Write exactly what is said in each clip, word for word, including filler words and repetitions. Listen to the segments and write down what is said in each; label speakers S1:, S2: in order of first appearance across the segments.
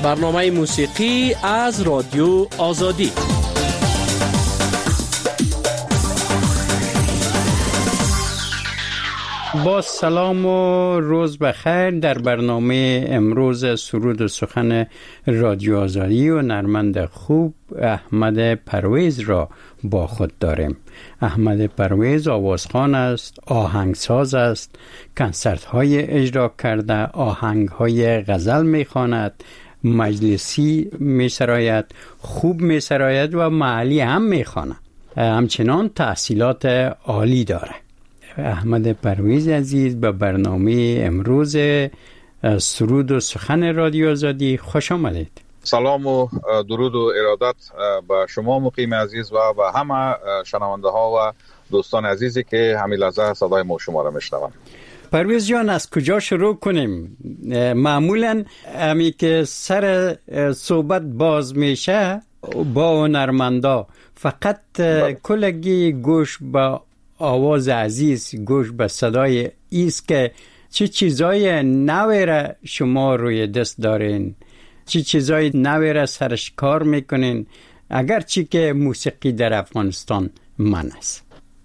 S1: برنامه موسیقی از رادیو آزادی. با سلام و روز بخیر. در برنامه امروز سرود و سخن رادیو آزادی و نرمند خوب احمد پرویز را با خود داریم. احمد پرویز آوازخوان است، آهنگساز است، کنسرت های اجرا کرده، آهنگ های غزل می خواند، مجلسی می سراید، خوب می سراید و محلی هم می خواند. همچنان تحصیلات عالی داره. احمد پرویز عزیز به برنامه امروز سرود و سخن رادیو آزادی خوش آمدید.
S2: سلام و درود و ارادت به شما مقیم عزیز و به همه شنونده ها و دوستان عزیزی که همین لحظه صدای ما شما را میشنوند.
S1: پرویز جان، از کجا شروع کنیم؟ معمولا همی که سر صحبت باز میشه با هنرمندا فقط کلگی گوش به آواز عزیز، گوش به صدای ایست که چه چیزای نوی را شما روی دست دارین، چه چیزای نوی را سرش کار میکنین، اگرچه که موسیقی در افغانستان من است.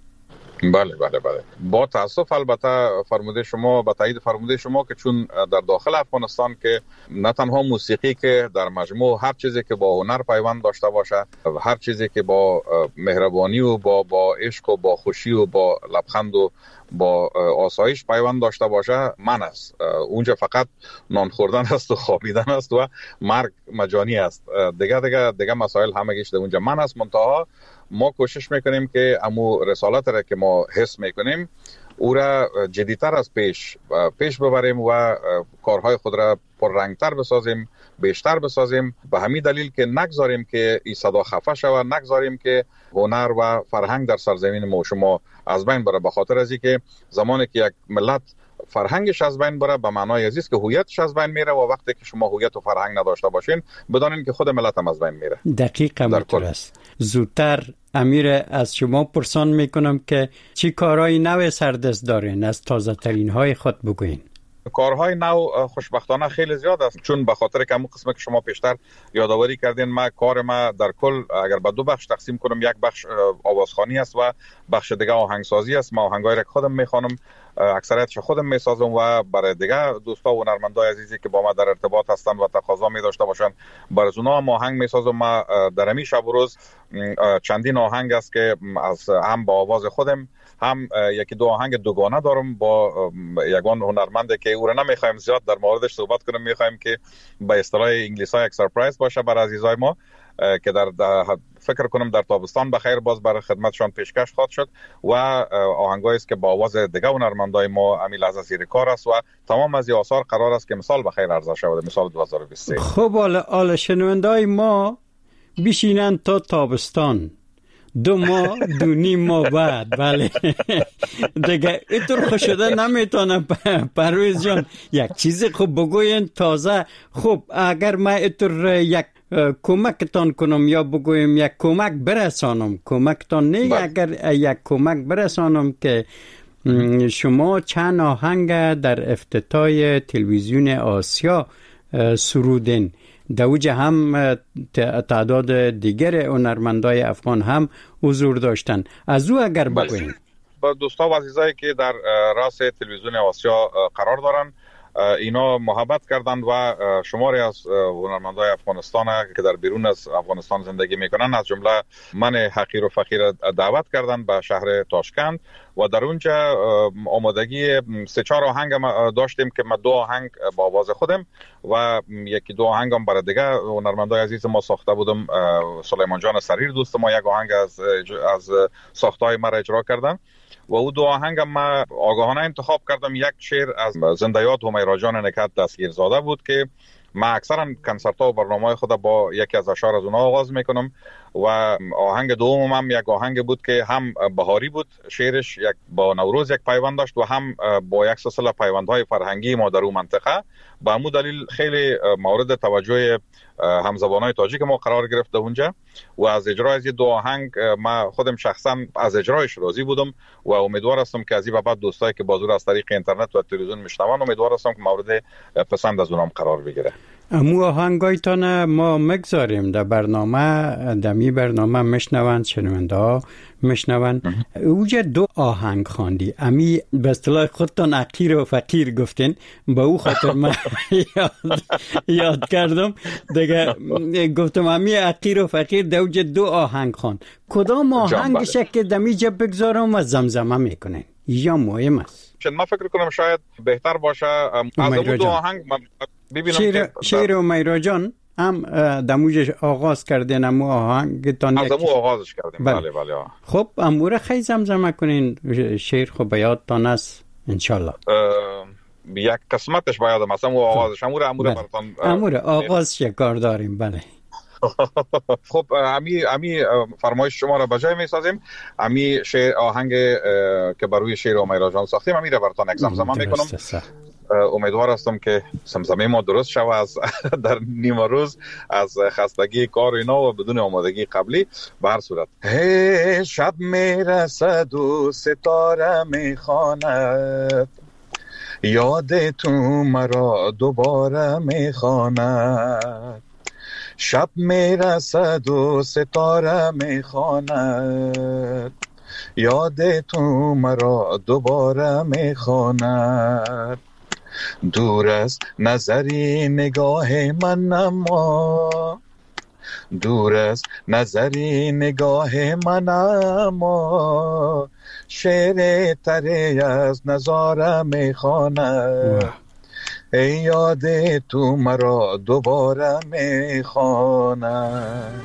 S2: بله بله بله با تاسف البته فرموده شما، با تایید فرموده شما که چون در داخل افغانستان که نه تنها موسیقی که در مجموع هر چیزی که با هنر پیوند داشته باشه، هر چیزی که با مهربانی و با با عشق و با خوشی و با لبخند و با آسایش پیوند داشته باشه من است. اونجا فقط نان خوردن است و خوابیدن است و مرگ مجانی است. دیگه دیگه دیگه مسائل همگیش در اونجا من است. منتها ما کوشش میکنیم که امو رسالت را که ما حس میکنیم او را جدیتر از پیش پیش ببریم و کارهای خود را پررنگتر بسازیم، بیشتر بسازیم. به همین دلیل که نگذاریم که این صدا خفه شود، نگذاریم که هنر و فرهنگ در سرزمین ما شما از بین بره. به خاطر از اینکه زمانی که یک ملت فرهنگش از بین بره به معنای عزیز که هویتش از بین میره، و وقتی که شما هویت و فرهنگ نداشته باشین بدانین که خود ملت هم از بین میره.
S1: دقیقاً همینطور است. زودتر امیر از شما پرسان میکنم که چی کارهای نو سردست دارین؟ از تازه ترین های خود بگوین.
S2: کارهای نو خوشبختانه خیلی زیاد است، چون به خاطر که همون قسمت که شما پیشتر یادآوری کردین، ما کار ما در کل اگر به دو بخش تقسیم کنم، یک بخش آوازخوانی است و بخش دیگه آهنگسازی است. ما آهنگای را خودم میخوانم، اکثریتش خودم میسازم و برای دیگه دوستا و هنرمندای عزیزی که با ما در ارتباط هستند و تقاضا می داشته باشن برای اونا ما آهنگ میسازم. ما در همین شب و روز چندین آهنگ است که از هم با آواز خودم، هم یکی دو آهنگ دوگانه دارم با یگان هنرمنده که او را نمیخوایم زیاد در موردش صحبت کنم، میخوایم که به اصطلاح انگلیس‌ها یک سرپرایز باشه برای عزیزای ما که در, در فکر کنم در تابستان بخیر باز برای خدمتشان پیشکش خواهد شد. و آهنگایی است که با آواز دیگه هنرمندای ما همین لحظه زیر کار است و تمام از این آثار قرار است که مثال بخیر عرضه شود، مثال دو هزار و بیست و سه.
S1: خب حالا حالا شنوندای ما بشینن تا تابستان دو ماه دو نیم ماه بعد، بله دیگه اینطور خوش شده نمیتونم. پرویز جان یک چیزی خوب بگوین تازه. خب اگر من اینطور یک کمکتان کنم یا بگویم یک کمک برسانم، کمکتان نه بله. اگر یک کمک برسانم که شما چند آهنگ در افتتاح تلویزیون آسیا سرودین، دوجه هم تعداد دیگر هنرمندای افغان هم حضور داشتن، از او اگر بگوین.
S2: با دوستا و عزیزایی که در راس تلویزیون آسیا قرار دارن، اینا محبت کردند و شماری از هنرمندای افغانستان که در بیرون از افغانستان زندگی میکنن، از جمله من حقیر و فقیر دعوت کردند به شهر تاشکند و در اونجا آمادگی سه چهار آهنگ داشتیم که من دو آهنگ با آواز خودم و یکی دو آهنگ هم برای دیگه هنرمندای عزیز ما ساخته بودم. سلیمان جان سریر دوست ما یک آهنگ از از ساختهای ما را اجرا کردن و او دو آهنگ ما آگاهانه انتخاب کردم. یک شعر از زنده یاد همیرا جان نکت دستگیرزاده بود که ما اکثرا کنسرت ها و برنامه خود با یکی از اشعار از اونها آغاز میکنم و آهنگ دوم هم یک آهنگ بود که هم بهاری بود، شعرش یک با نوروز یک پیوند داشت و هم با یک سلسله پیوندهای فرهنگی ما در اون منطقه. به همون دلیل خیلی مورد توجه همزبانای تاجیک ما قرار گرفته اونجا و از اجرای از دو آهنگ ما خودم شخصا از اجرایش راضی بودم و امیدوار هستم که از این بعد دوستایی که بازور از طریق اینترنت و تلویزیون میشنون، امیدوار هستم که مورد پسند از اونام قرار بگیره.
S1: امو آهنگایتان ما مگذاریم در برنامه، دمی برنامه مشنوند شنونده ها مشنوند. اوجه دو آهنگ خواندی، امی به اصطلاح خودتان عقیر و فقیر گفتین، با او خاطر من یاد, یاد کردم دیگه. گفتم امی عقیر و فقیر در اوجه دو آهنگ خواند، کدام آهنگش که دمی جا بگذارم و زمزمه میکنین یا مهم است؟
S2: ما فکر کنم شاید بهتر باشه از اون دو آهنگ ببینم
S1: شیر, شیر و میرا جان هم دموجش آغاز کردین، امو آهنگ تان
S2: از امو آغازش کردیم. بله بله, بله.
S1: خب اموره خیلی زمزمه کنین، شیر خب بیادتان است انشالله.
S2: یک قسمتش بیادم است، امو آغازش اموره اموره
S1: بله. براتان اموره آغاز شکار داریم. بله
S2: خب امی امی فرمایش شما را بجای می سازیم. امی شعر آهنگ که بر روی شیر و میرا جان ساختیم، امی را براتان یک زمزمه میکنم. امیدوار هستم که زمزمه ما درست شود از در نیمه روز از خستگی کار اینا و بدون آمادگی قبلی. به هر صورت هی شب میرسد و ستاره میخواند، یاد تو مرا دوباره میخواند. شب میرسد و ستاره میخواند، یاد تو مرا دوباره میخواند. دور از نظری نگاه من اما، دور از نظری نگاه من اما، شعر تری از نظاره میخواند. ای یاد تو مرا دوباره میخواند.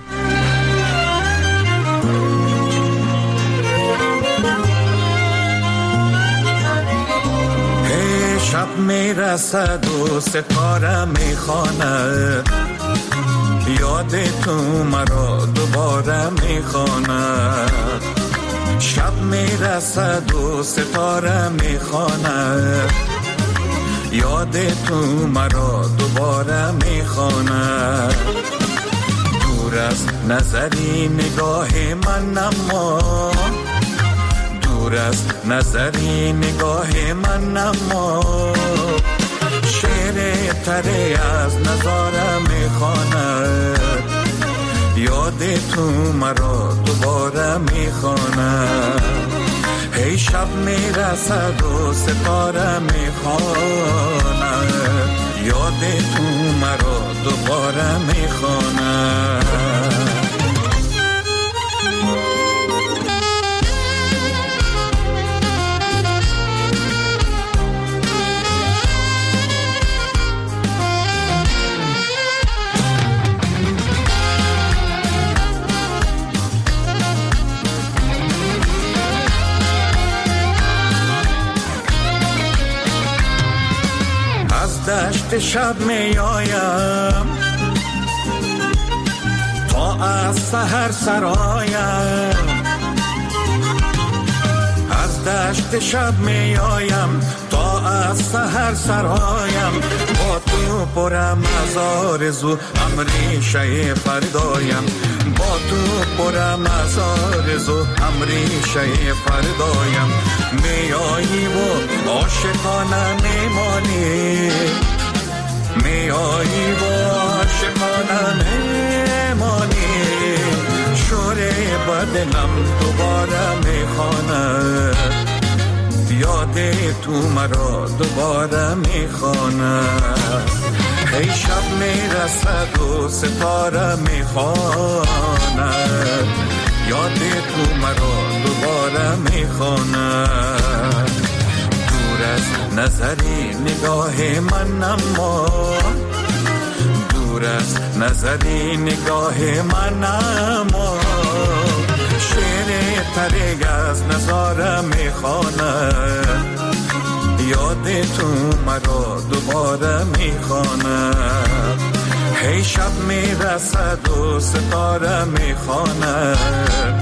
S2: ای شب میرسد و ستاره میخواند، یاد تو مرا دوباره میخواند. شب میرسد و ستاره میخواند، یاد تو مرا دوباره میخواند. دور از نظری نگاه من اما، دور از نظری نگاه من اما، شعر تری از نظاره میخواند. یاد تو مرا دوباره میخواند. هی شب میرسد و ستاره میخواند، یاد تو مرا دوباره میخواند. دشت شب می آیم تا از سحر سرایم، از دشت شب می آیم تا از سحر سرایم. با تو پرم از آرزو امریشه فردایم، با تو پرم از آرزو امریشه فردایم. می آیی و عاشقانه میمانی، می آیی و عاشقانه میمانی. شور بدنم دوباره میخواند، یاد تو مرا دوباره میخواند. هی شب میرسد و ستاره میخواند، یاد تو مرا دوباره میخواند. دور از نظری نگاه من اما، دور از نظری نگاه من اما، شعر تری از نظاره میخواند. یاد تو مرا دوباره میخواند. هی شب میرسد و ستاره میخواند،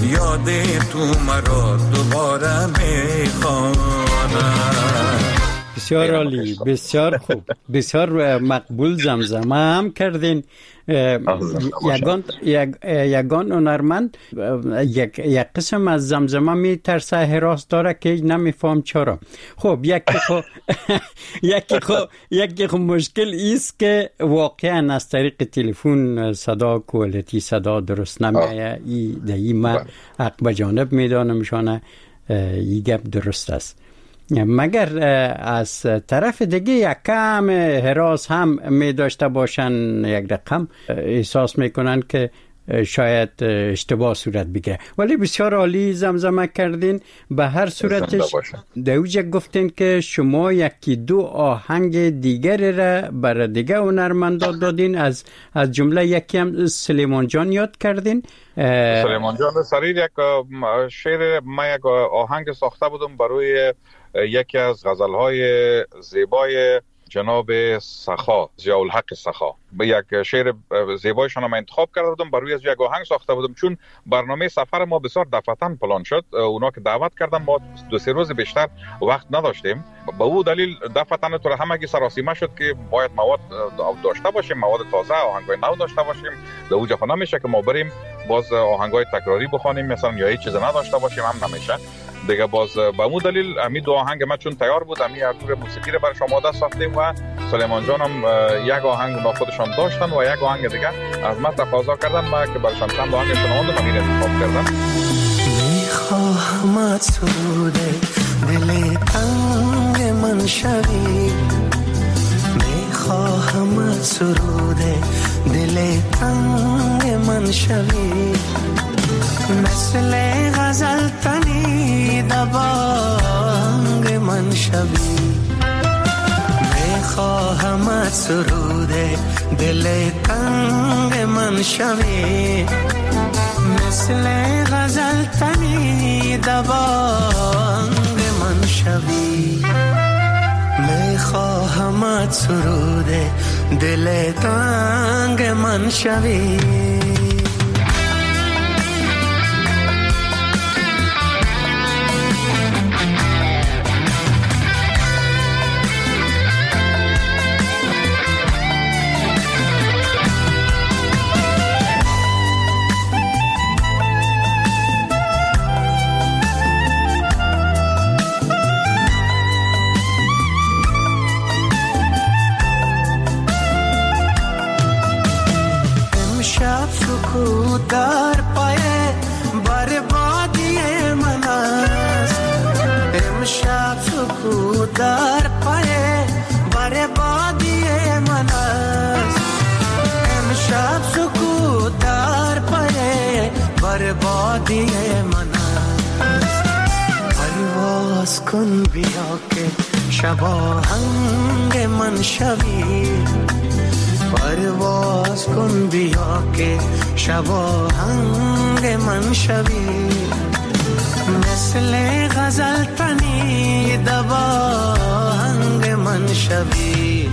S2: یاد تو مرا دوباره میخواند.
S1: بسیار عالی، بسیار خوب، بسیار مقبول. زمزمه هم کردین. یگان یگان هنرمند یک یک قسم از زمزمه می ترسه حراس داره که نمیفهم چرا. خب یکی خو یکی خو یکی خو مشکل است که واقعا از طریق تلفن صدا کوالیتی صدا درست نمیاد. ای دایی ما حق به جانب میدانم شانه این گپ درست است، مگر از طرف دیگه یک کم هراس هم می داشته باشن، یک رقم احساس میکنن که شاید اشتباه صورت بگیره. ولی بسیار عالی زمزمه کردین. به هر صورتش دوجه گفتین که شما یکی دو آهنگ دیگر را برای دیگه هنرمندا دادین، از از جمله یکی هم سلیمان جان یاد کردین.
S2: سلیمان جان سریر یک شعر، ما یک آهنگ ساخته بودم برای یکی از غزل‌های زیبای جناب سخا، ضیاءالحق سخا. به یک شعر زیبایشان ما انتخاب کرده بودم، برای از یک آهنگ ساخته بودم. چون برنامه سفر ما بسیار دفعتاً پلان شد، اونا که دعوت کردن ما دو سه روز بیشتر وقت نداشتیم. به او دلیل دفعتاً تو همگی سراسیمه شد که باید مواد داشته باشیم، مواد تازه، آهنگای نو داشته باشیم. در اوجا خود نمیشه که ما بریم باز آهنگای تکراری بخوانیم مثلا یا هیچ چیز نداشته باشیم، هم نمیشه دیگه. باز به اون دلیل امی دو آهنگ ما چون تیار بود، امی ارتور موسیقی رو برای شما آماده ساختیم و سلیمان جان هم یک آهنگ اونا خودشان داشتن و یک آهنگ دیگه از ما تقاضا کردن ما که برایشان چند آهنگ شنوندم امیر انتخاب کردم.
S3: میخواهم سرود دل تنگ من شوی، میخواهم سرود دل تنگ من شوی، مثل غزل تنی دبانگ من شوی، میخواهم سرود دل تنگ من شوی، مثل غزل تنی دبانگ من شوی، میخواهم سرود دل تنگ من شوی. در پای بربادی من است، امشب سکوت در پای بربادی من است، امشب سکوت در پای بربادی من است. پرواز کن بیا که شب آهنگ من شوی، پرواز کن بیا که شب آهنگ من شوی، مثل غزل تنی دباهنگ من شوی،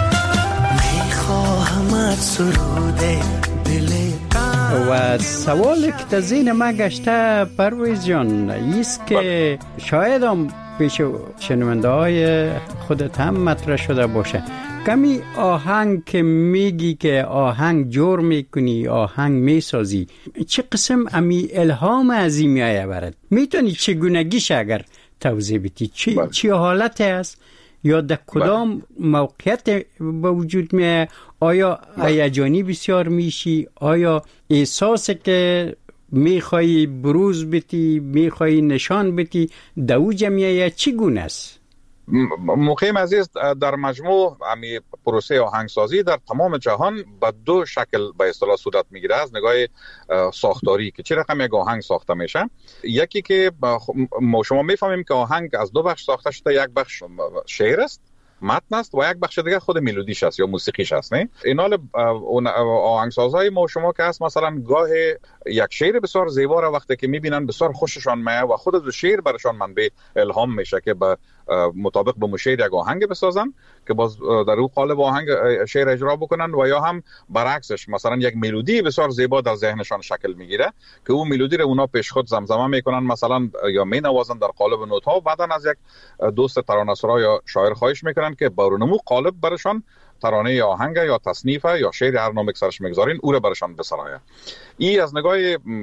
S3: میخواهم سرود دل تنگ.
S1: و سوال که تا ذهن ما گشته پرویز جان ایست که شاید هم پیش شنونده های خودت هم مطرح شده باشه، کمی آهنگ که میگی که آهنگ جور میکنی، آهنگ میسازی، چه قسم امی الهام از این میایه برد؟ میتونی چگونگیش اگر توضیح بدی؟ چی, چی حالت است یا در کدام موقعیت به وجود میایه؟ آیا هیجانی بسیار میشی؟ آیا احساسی که میخوایی بروز بتی، میخوایی نشان بتی دو جمعیه چگونه است؟
S2: مقیم عزیز، در مجموع امی پروسه آهنگسازی در تمام جهان به دو شکل به اصطلاح صورت میگیره از نگاه ساختاری که چه رقم یک آهنگ ساخته میشه. یکی که ما شما میفهمیم که آهنگ از دو بخش ساخته شده، یک بخش شعر است، متن است، و یک بخش دیگه خود ملودیش است یا موسیقیش است. نه اینال آهنگسازهای ما شما که هست مثلا گاه یک شعر بسیار زیبا را وقتی که میبینن بسیار خوششان میاد و خود از شعر برشان منبع الهام میشه که به مطابق به مشیر یک آهنگ بسازن که باز در اون قالب آهنگ شعر اجرا بکنن، و یا هم برعکسش مثلا یک ملودی بسیار زیبا در ذهنشان شکل میگیره که اون ملودی رو اونا پیش خود زمزمه میکنن مثلا یا مینوازن در قالب نوت ها، و بعدن از یک دوست ترانه‌سرا یا شاعر خواهش میکنن که با رونمو قالب برشان ترانه یا آهنگ یا تصنیف یا شعر هر نام سرش میگذارین او رو برشان بسرایه. این از نگاه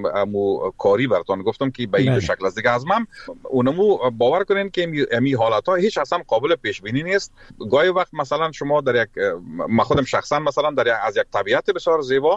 S2: مو کاری براتون گفتم که به این دو شکل است. دیگه از من اونمو باور کنین که امی حالات ها هیچ اصلا قابل پیش بینی نیست. گاهی وقت مثلا شما در یک، من خودم شخصا مثلا در یک از یک طبیعت بسیار زیبا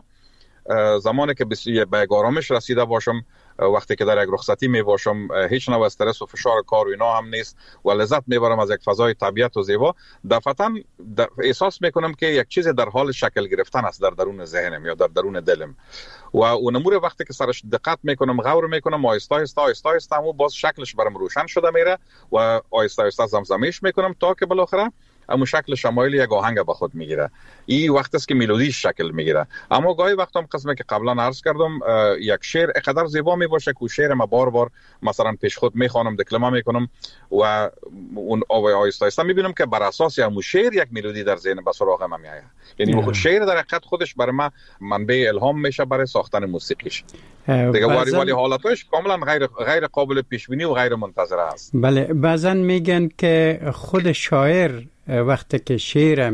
S2: زمانی که به آرامش رسیده باشم، وقتی که در یک رخصتی می باشم، هیچ نوع استرس و فشار کار و اینا هم نیست و لذت میبرم از یک فضای طبیعت و زیبا، دفعتا احساس میکنم که یک چیز در حال شکل گرفتن است در درون ذهنم یا در درون دلم، و اونمور وقتی که سرش دقت میکنم، غور میکنم، آهسته آهسته آهسته آهسته همون باز شکلش برام روشن شده میره و آهسته آهسته زمزمه‌اش میکنم تا که بالاخره اما شکل شمایل یک آهنگ به خود میگیره. این وقت است که ملودیش شکل میگیره. اما گاهی وقت هم قسمه که قبلا عرض کردم یک شعر اینقدر زیبا میباشه که شعر ما بار بار مثلا پیش خود میخوانم، دکلمه میکنم و اون آهسته آهسته میبینم که بر اساس همون شعر یک ملودی در ذهن به سراغ من میاد. یعنی خود شعر در حقیقت خودش برای من منبع الهام میشه برای ساختن موسیقیش. دیگه ولی ولی حالاتش کاملا غیر غیر قابل پیش بینی و غیر منتظره است.
S1: بله، بعضن میگن که خود شاعر وقتی که شعر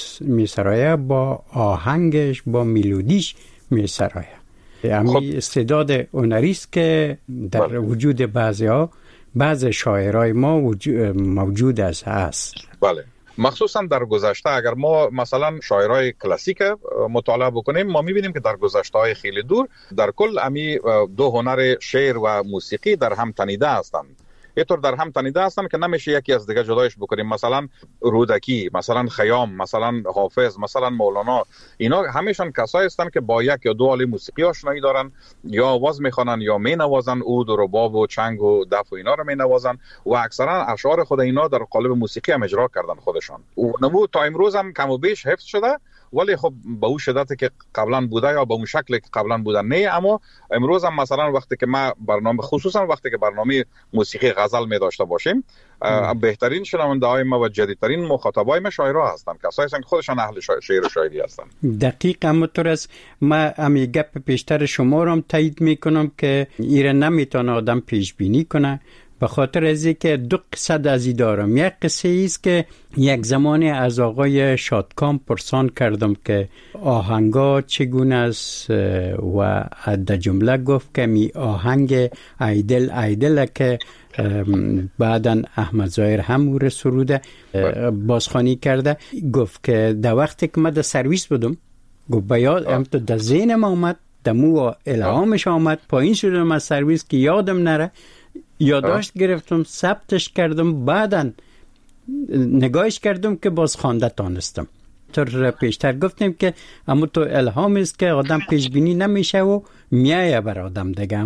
S1: میسرایه با آهنگش با ملودیش میسرایه. همین استعداد هنری است که در بله. وجود بعضی ها بعض شاعرای ما موجود است.
S2: بله، مخصوصا در گذشته اگر ما مثلا شاعرای کلاسیک مطالعه بکنیم، ما میبینیم که در گذشته‌های خیلی دور در کل امی دو هنر شعر و موسیقی در هم تنیده هستند. اینطور در هم تنیده هستند که نمیشه یکی از دیگه جدایش بکنیم. مثلا رودکی، مثلا خیام، مثلا حافظ، مثلا مولانا، اینا همیشان کسایی هستند که با یک یا دو آله موسیقی آشنایی دارن، یا آواز میخوانن یا مینوازن، عود و رباب و چنگ و دف و اینا رو مینوازن و اکثرا اشعار خود اینا در قالب موسیقی هم اجرا کردن خودشان. و نمو تا امروز هم کم و بیش حفظ شده، ولی خب به اون شدتی که قبلا بوده یا به اون شکلی که قبلا بوده نه. اما امروز هم مثلا وقتی که ما برنامه، خصوصا وقتی که برنامه موسیقی غزل می داشته باشیم، بهترین شنونده های ما و جدیدترین مخاطبای ما شاعرها هستن، کسایی هستن که خودشان اهل شعر و شاعری هستن.
S1: دقیق همونطور است. ما امی گپ پیشتر شما رو هم تایید میکنم که ایره نمیتونه آدم پیش بینی کنه، به خاطر از اینکه دو قصه از این دارم. یک قصه است که یک زمانی از آقای شادکام پرسان کردم که آهنگا چگونه است و در جمله گفت که می آهنگ ایدل ایدل که بعدن احمد ظاهر هم او سروده بازخوانی کرده. گفت که در وقتی که من در سرویس بودم، گفت بیاد هم تو در ذهنم آمد، دمو الهامش آمد، پایین شدم از سرویس که یادم نره، یادداشت گرفتم، ثبتش کردم، بعدن نگاهش کردم که باز خوانده تانستم. تو پیشتر گفتیم که اما تو الهام است که آدم پیش بینی نمیشه و میایه بر آدم دیگه.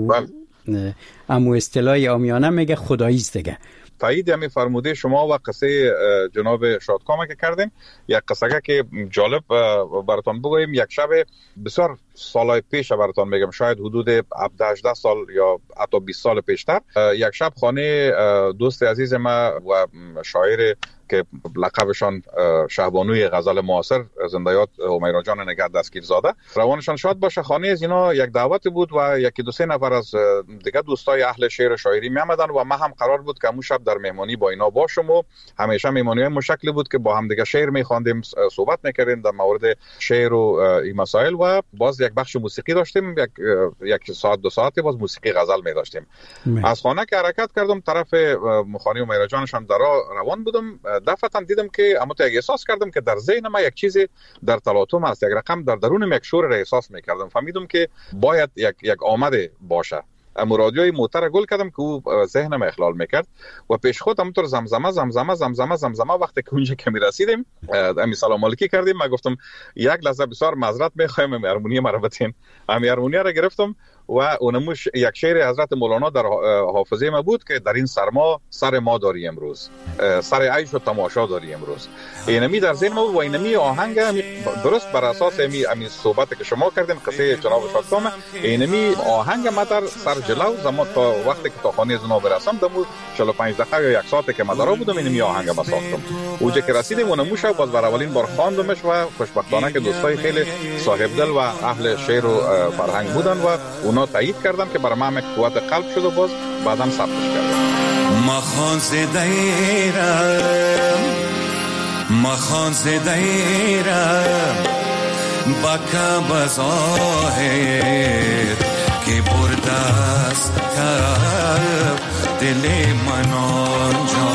S1: اما اصطلاح عامیانه میگه خدایی است دیگه.
S2: تایید همی فرموده شما و قصه جناب شادکام که کردیم، یک قصه که جالب براتون بگویم. یک شب بسیار سالهای پیش براتون میگم، شاید حدود هفده هجده سال یا حتی بیست سال پیشتر، یک شب خانه دوست عزیز ما و شاعر که لقبشان شهبانوی غزل معاصر زنده‌یاد همیرا جان نگهت دستگیرزاده، روانشان شاد باشه، خانه از اینا یک دعوت بود و یکی دو سه نفر از دیگه دوستای اهل شعر و شاعری می آمدن و ما هم قرار بود که اون شب در مهمانی با اینا باشم و همیشه مهمانی‌های مشکلی بود که با هم دیگه شعر می‌خواندیم، صحبت می‌کردیم در مورد شعر و این مسائل و باز یک بخش موسیقی داشتیم، یک یک ساعت دو ساعتی باز موسیقی غزل می داشتیم. از خانه که حرکت کردم طرف خانه همیرا جانشان در روان بودم، دفعتا دیدم که اما تو احساس کردم که در ذهن ما یک چیزی در تلاطم است، یک رقم در درونم یک شور را احساس می‌کردم. فهمیدم که باید یک یک آمده باشه. اما رادیوی موتر گل کردم که او ذهنم اخلال میکرد و پیش خود همونطور زمزمه زمزمه زمزمه زمزمه وقتی که اونجا که میرسیدیم امی سلام علیکی کردیم. من گفتم یک لحظه بسیار معذرت میخوایم، امی هارمونی مرا بتین. امی هارمونی را گرفتم و اونموش یک شعر حضرت مولانا در حافظه ما بود که در این سرما سر ما داری امروز، سر عیش و تماشا داری امروز. اینمی در ذهن ما و اینمی آهنگ درست بر اساس امی امی صحبت که شما کردین قصه جناب شاکتام، اینمی آهنگ ما در سر جلو زمان تا وقتی که تا خانه زنا برسم دمو چهل و پنج دقیقه یا یک ساعت که ما درا بودم اینمی آهنگ ما ساختم. اوجا که رسیدیم اونموش باز بر اولین بار خواندمش و خوشبختانه که دوستای خیلی صاحب دل و اهل شعر و فرهنگ بودن و اونا تایید کردن که برای من قوت قلب شد و باز بعدم ثبتش کردن.
S3: مخان زدیرم مخان زدیرم بکا بزاهد که بردست کب دل من آنجا.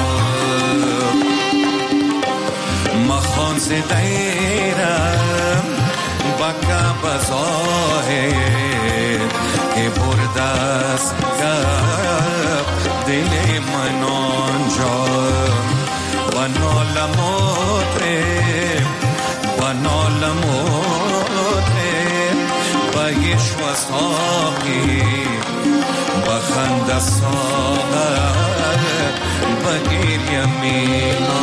S3: مخان زدیرم بکا بزاهد که بردست کب دل من آنجا. و نالموترم و نالموترم بایش و ساقی بخند ساقر بگیر یمینا.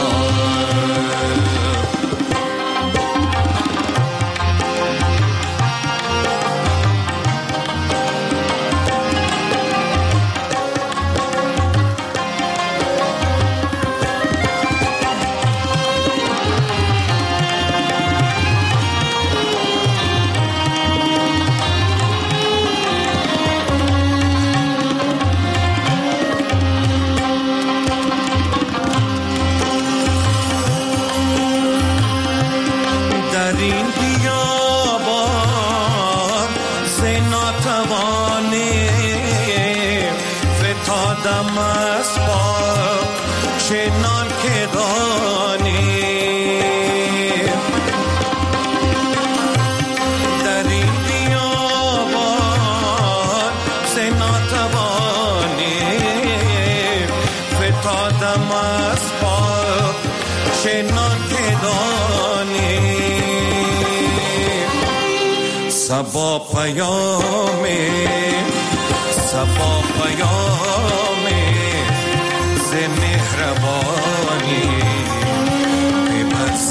S3: سبا پیامه سبا پیامه ز مهربانی ببر ز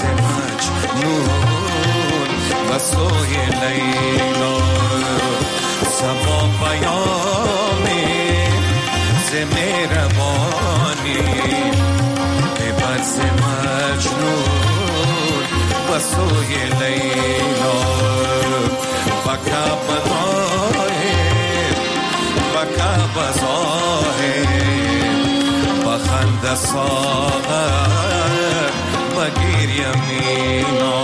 S3: مجنون و سوی لیلا. سبا پیامه ز مهربانی ببر ز مجنون و سوی لیلا. بکا بزاهد بکا بزاهد بخند ساغر بگیر یمینا.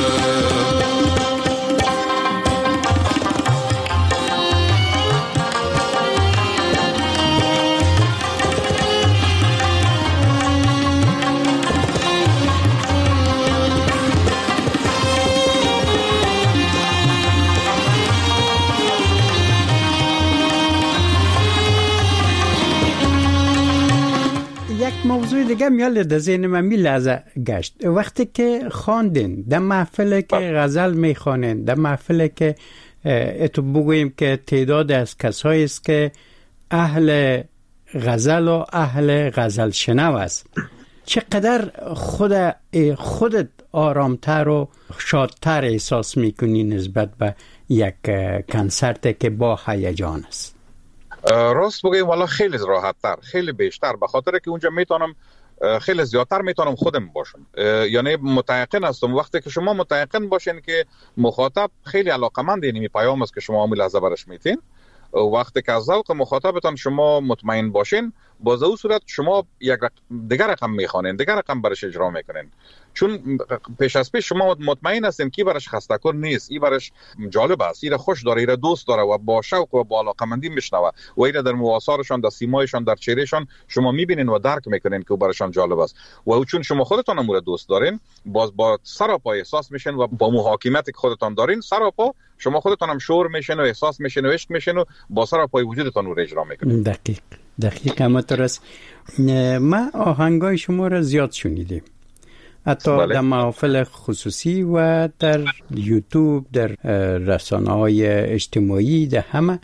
S1: موضوع دیگه میال در ذهن من می لحظه گشت. وقتی که خواندین در محفل که غزل میخوانین، در محفل که اتو بگوییم که تعداد از کسایی است که اهل غزل و اهل غزل شنو است، چقدر خود خودت آرامتر و شادتر احساس میکنی نسبت به یک کنسرت که با هیجان است؟
S2: راست بگیم والا خیلی راحت تر، خیلی بیشتر، به خاطر که اونجا میتونم خیلی زیادتر میتونم خودم باشم. یعنی متيقن هستم وقتی که شما متيقن باشین که مخاطب خیلی علاقمند اینی پیام است که شما همین لحظه برش میتین، وقتی که از ذوق مخاطبتان شما مطمئن باشین، باز او صورت شما یک رقم دیگر رقم میخوانین، دیگر رقم برش اجرا میکنین، چون پیش از پیش شما مطمئن هستین که برش خسته‌کن نیست، این برش جالب است، این خوش داره، این دوست داره و با شوق و با علاقمندی میشنوه و این در مواصلشان، در سیمایشان، در چهرهشان شما میبینین و درک میکنین که برشان جالب است و چون شما خودتان هم دوست دارین، باز با سراپا احساس میشین و با محاکمتی که خودتان دارین سراپا شما خودتان هم شور میشین و احساس میشین و عشق میشین و با سراپای وجودتان رو اجرا میکنین.
S1: دقیق دقیق همینطور است. ما آهنگای شما را زیاد شنیدیم، حتی بله. در محافل خصوصی و در یوتیوب، در رسانه‌های اجتماعی، در همه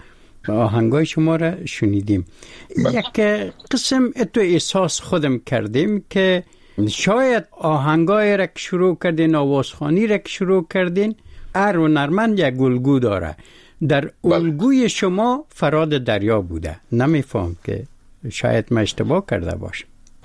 S1: آهنگای شما را شنیدیم. یک قسم تو احساس خودم کردیم که شاید آهنگای را که شروع کردین، آوازخوانی را که شروع کردین، هر هنرمند یک الگو داره. در الگوی شما فراد دریا بوده. نمیفهم که شاید من اشتباه کرده باشم.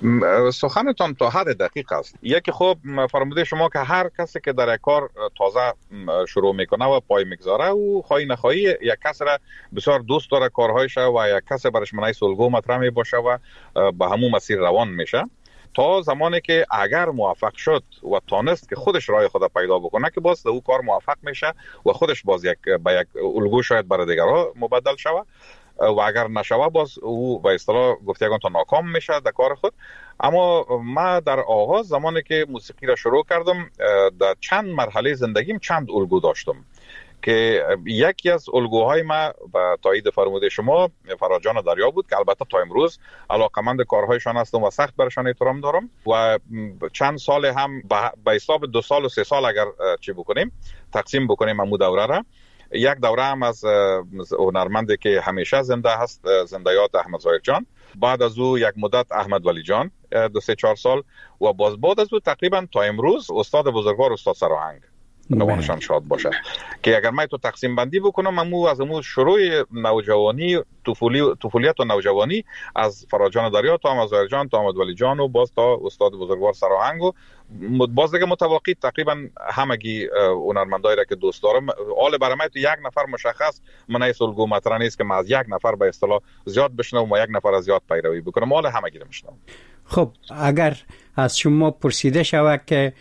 S2: سخنتان تا حد دقیق است. یکی خوب فرموده شما که هر کسی که در یک کار تازه شروع میکنه و پای میگذاره و خواهی نخواهی یک کسی را بسیار دوست داره کارهایش و یک کسی برش منعی الگو مطرح می باشه و به همون مسیر روان میشه تا زمانی که اگر موفق شد و تانست که خودش راه خود پیدا بکنه که باز او کار موفق میشه و خودش باز یک به یک الگو شاید برای دیگرها مبدل شود و اگر نشوه باز او به اصطلاح گفتگان تا ناکام میشه در کار خود. اما ما در آغاز زمانی که موسیقی را شروع کردم در چند مرحله زندگیم چند الگو داشتم که یکی از الگوهای ما به تایید فرموده شما فراجان دریا بود که البته تا امروز علاقمند کارهایشان هستم و سخت برشان احترام دارم و چند سال هم به حساب دو سال و سه سال اگر چی بکنیم تقسیم بکنیم امو دوره را، یک دوره هم از هنرمندی که همیشه زنده هست زندیات احمد ظاهر جان، بعد از او یک مدت احمد ولی جان دو سه چهار سال و باز بعد از او تقریبا تا امروز استاد بزرگوار استاد سراهنگ روانشان شاد باشه که اگر من تو تقسیم بندی بکنم امو از امو شروع نوجوانی طفولی طفولیت و نوجوانی از فراجان دریا تا احمد ظاهر جان تا احمد ولی جان و باز تا استاد بزرگوار سراهنگ و باز دیگه متواقی تقریبا همگی هنرمندایی را که دوست دارم. حال برای من تو یک نفر مشخص من ایس الگو مطرح نیست که من از یک نفر به اصطلاح زیاد بشنوم و یک نفر از زیاد پیروی بکنم، حال همگی رو میشنوم.
S1: خب اگر از شما پرسیده شود که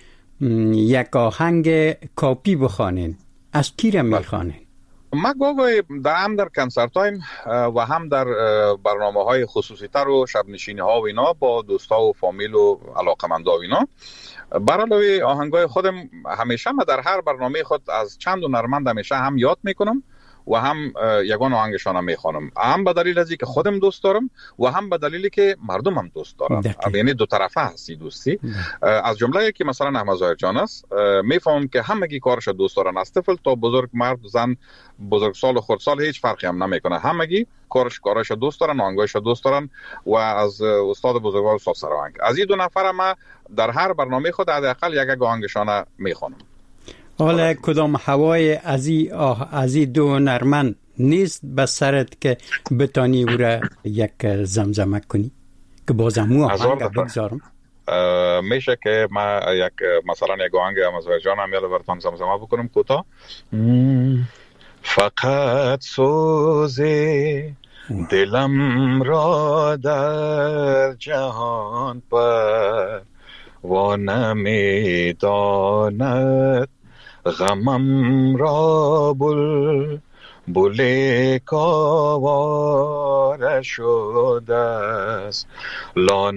S1: یک آهنگ کاپی بخوانین، از کی را میخوانین؟
S2: ما گاهی در هم در کنسرت تایم و هم در برنامه های خصوصی تر و شب نشینی ها و اینا با دوستا و فامیل و علاقمندا و اینا برای آهنگای خودم همیشه ما در هر برنامه خود از چند هنرمند همیشه هم یاد میکنم و هم یگان آهنگشان هم میخوانم، هم به دلیل ازی که خودم دوست دارم و هم به دلیلی که مردم هم دوست دارم، یعنی دو طرفه هستی دوستی. از جمله که مثلا احمد ظاهر جان است میفهمم که همگی کارش دوست دارن، از طفل تا بزرگ، مرد زن، بزرگسال و خردسال هیچ فرقی هم نمیکنه، همگی کارش کارش دوست دارن، آهنگایش دوست دارن و از استاد بزرگوار استاد سراهنگ از این دو نفر ما در هر برنامه خود حداقل یک یک آهنگشان میخوانم.
S1: حالا کدام هوای ازی آه ازی دو هنرمند نیست به سرت که بتانی او را یک زمزمه کنی که بازم آهنگ بگذارم؟
S2: میشه که ما یک مثلا یک آهنگ احمد ظاهر جان هم یالا براتون زمزمه بکنم کوتاه. فقط سوز دلم را در جهان پر و نمیداند غمم را بل بل کاوار شده است، لا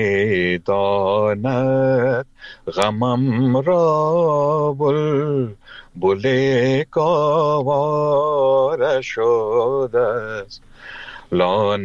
S2: نمیداند غمم را بل بل کاوار شده است، لا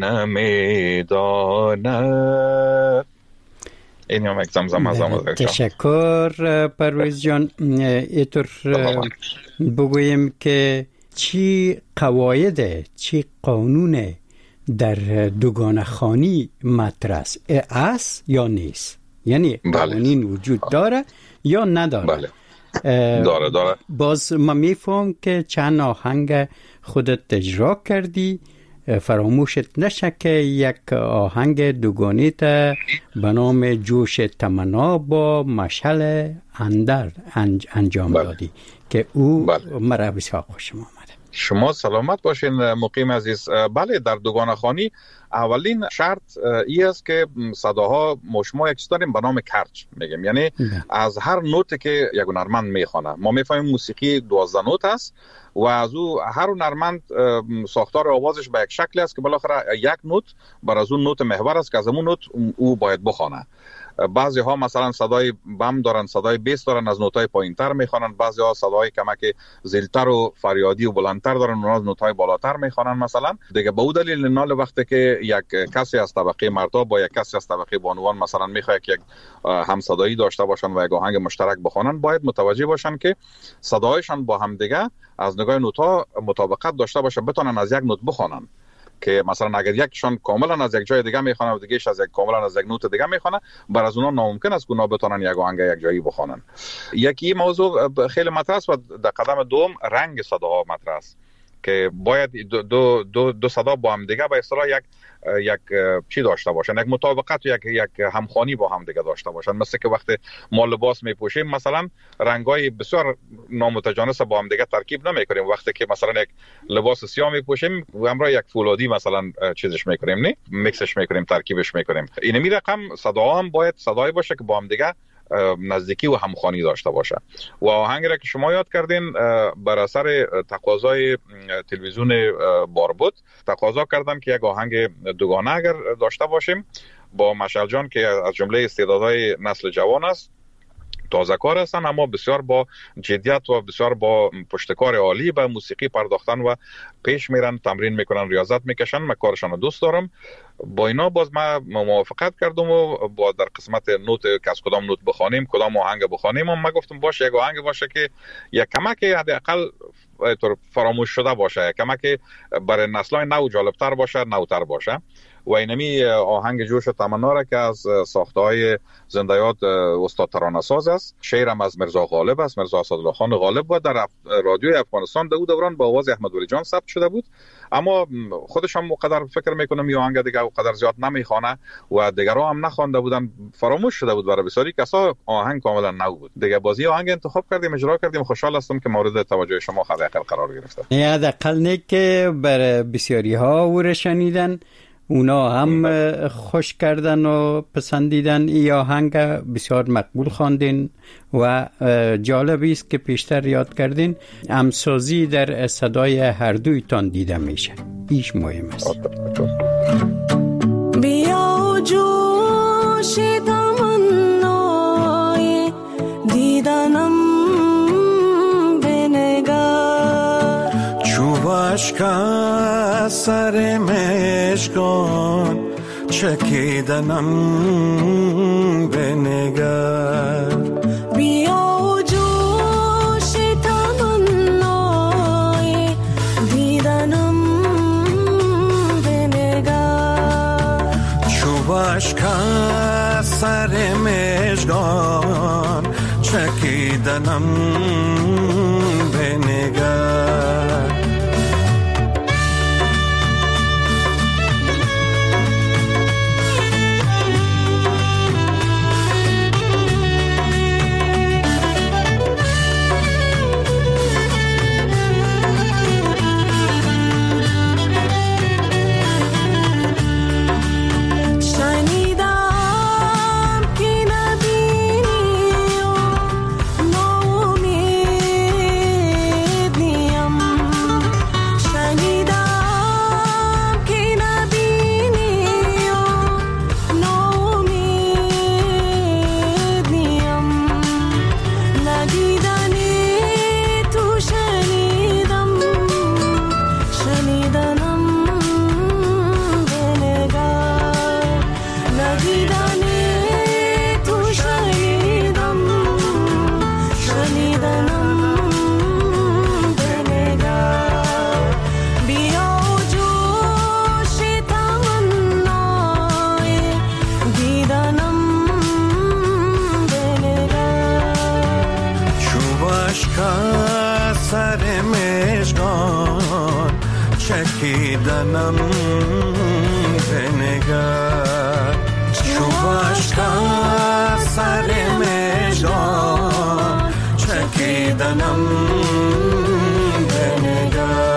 S2: نمیداند. این هم یک زمزمه زمزمه.
S1: تشکر پرویز جان. اینطور بگویم که چی قواعد چی قانون در دوگانه خوانی مطرح است یا نیست؟ یعنی قوانین وجود داره یا نداره؟
S2: بله. داره داره.
S1: باز ما میفهم که چند آهنگ خودت اجرا کردی، فراموشت نشه که یک آهنگ دوگانه تا به نام جوش تمنا با مشعل اندر انجام بله. دادی که او بله. مرا بسیار خوشم آمده.
S2: شما سلامت باشین مقیم عزیز. بله در دوگانه خوانی اولین شرط ای است که صداها مشما یک چیز داریم به نام کرج میگیم، یعنی ده. از هر نوتی که یک هنرمند میخوانه ما میفهمیم موسیقی دوازده نوت است و از او هر هنرمند ساختار آوازش به یک شکلی است که بالاخره یک نوت بر از اون نوت محور است که از اون نوت او باید بخوانه. بعضی ها مثلا صدای بم دارن، صدای بیس دارن، از نوتای پایینتر میخوانن. بعضی ها صدای کمک زیلتر و فریادی و بلندتر دارن، اونها از نوتای بالاتر میخوانن مثلا. دیگه به اون دلیل نال وقتی که یک کسی از طبقه مردها با یک کسی از طبقه بانوان مثلا میخواد که یک همصدایی داشته باشن و یک آهنگ مشترک بخوانن، باید متوجه باشن که صدایشان با هم دیگه از نگاه نوت‌ها مطابقت داشته باشه، بتونن از یک نوت بخوانن. که مثلا اگر یکشون کاملا از یک جای دیگه میخونه و دیگه‌اش از یک کاملا از یک نوت دیگه میخونه، بر از اونها ناممکن است که اونا بتونن یک آهنگ یک جایی بخونن. یکی موضوع خیلی مطرح است و در قدم دوم رنگ صداها مطرح است که باید دو دو دو, دو صدا با هم دیگه به اصطلاح یک یک چی داشته باشن، یک مطابقت و یک یک همخوانی با هم دیگه داشته باشن. مثل که وقتی ما لباس میپوشیم مثلا رنگای بسیار نامتجانس با هم دیگه ترکیب نمیکنیم. وقتی که مثلا یک لباس سیاه میپوشیم و همراه یک فولادی مثلا چیزش میکنیم، نه میکسش میکنیم، ترکیبش میکنیم. این می رقم صدا هم باید صدایی باشه که با هم دیگه نزدیکی و همخوانی داشته باشه. و آهنگی را که شما یاد کردین بر اثر تقاضای تلویزیون باربود تقاضا کردن که یک آهنگ دوگانه اگر داشته باشیم با مشعل جان که از جمله استعدادهای نسل جوان است، تازه کار هستن، اما بسیار با جدیت و بسیار با پشتکار عالی به موسیقی پرداختن و پیش میرن، تمرین میکنن، ریاضت میکشن. من کارشان رو دوست دارم. با اینا باز من موافقت کردم و با در قسمت نوت که از کدام نوت بخوانیم، کدام آهنگ بخوانیم، و من گفتم باشه یک آهنگ باشه که یک کمک حداقل فراموش شده باشه، کمک برای نسل‌های نو جالبتر باشه، نوتر باشه. و اینمی آهنگ جوش تمنا را که از ساخته‌های زنده یاد استاد ترانه‌ساز است، شعرم از مرزا غالب است، مرزا اسدالله خان غالب بود، در رادیوی افغانستان دو دوران با آواز احمد ولی جان ثبت شده بود. اما خودش هم مقدر فکر میکنم این آهنگ دیگه قدر زیاد نمیخوانه و دیگرها هم نخوانده بودن، فراموش شده بود برای بسیاری کسا. آهنگ کاملا نو بود. دیگه بازی آهنگ انتخاب کردیم، اجرا کردیم. خوشحال هستم که مورد توجه شما حداقل قرار گرفته.
S1: نه حداقل نه که برای بسیاری ها او شنیدن، اونا هم خوش کردن و پسندیدن. این آهنگ بسیار مقبول خواندین و جالبی است که پیشتر یاد کردین همسازی در صدای هر دویتان دیده میشه. ایش مهم است.
S4: بیا جوش تمنای دیدنم بنگر،
S3: چوبش که سر مشکان چکیدنم بنگر.
S4: بیا جوش تمنای دیدنم بنگر،
S3: چوبش که سر مشکان چکیدنم بنگر. چکیدنم بنگر، چوبش که سر مژگان چکیدنم بنگر.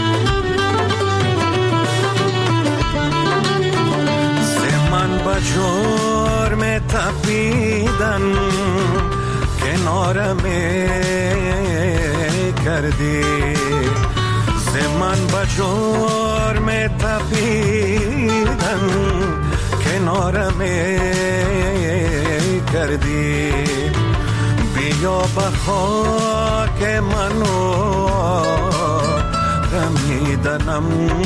S3: جون کنارمی کردی زمان بجرم تپیدن کنارمی کردی بیا به خاک منو رمیدنم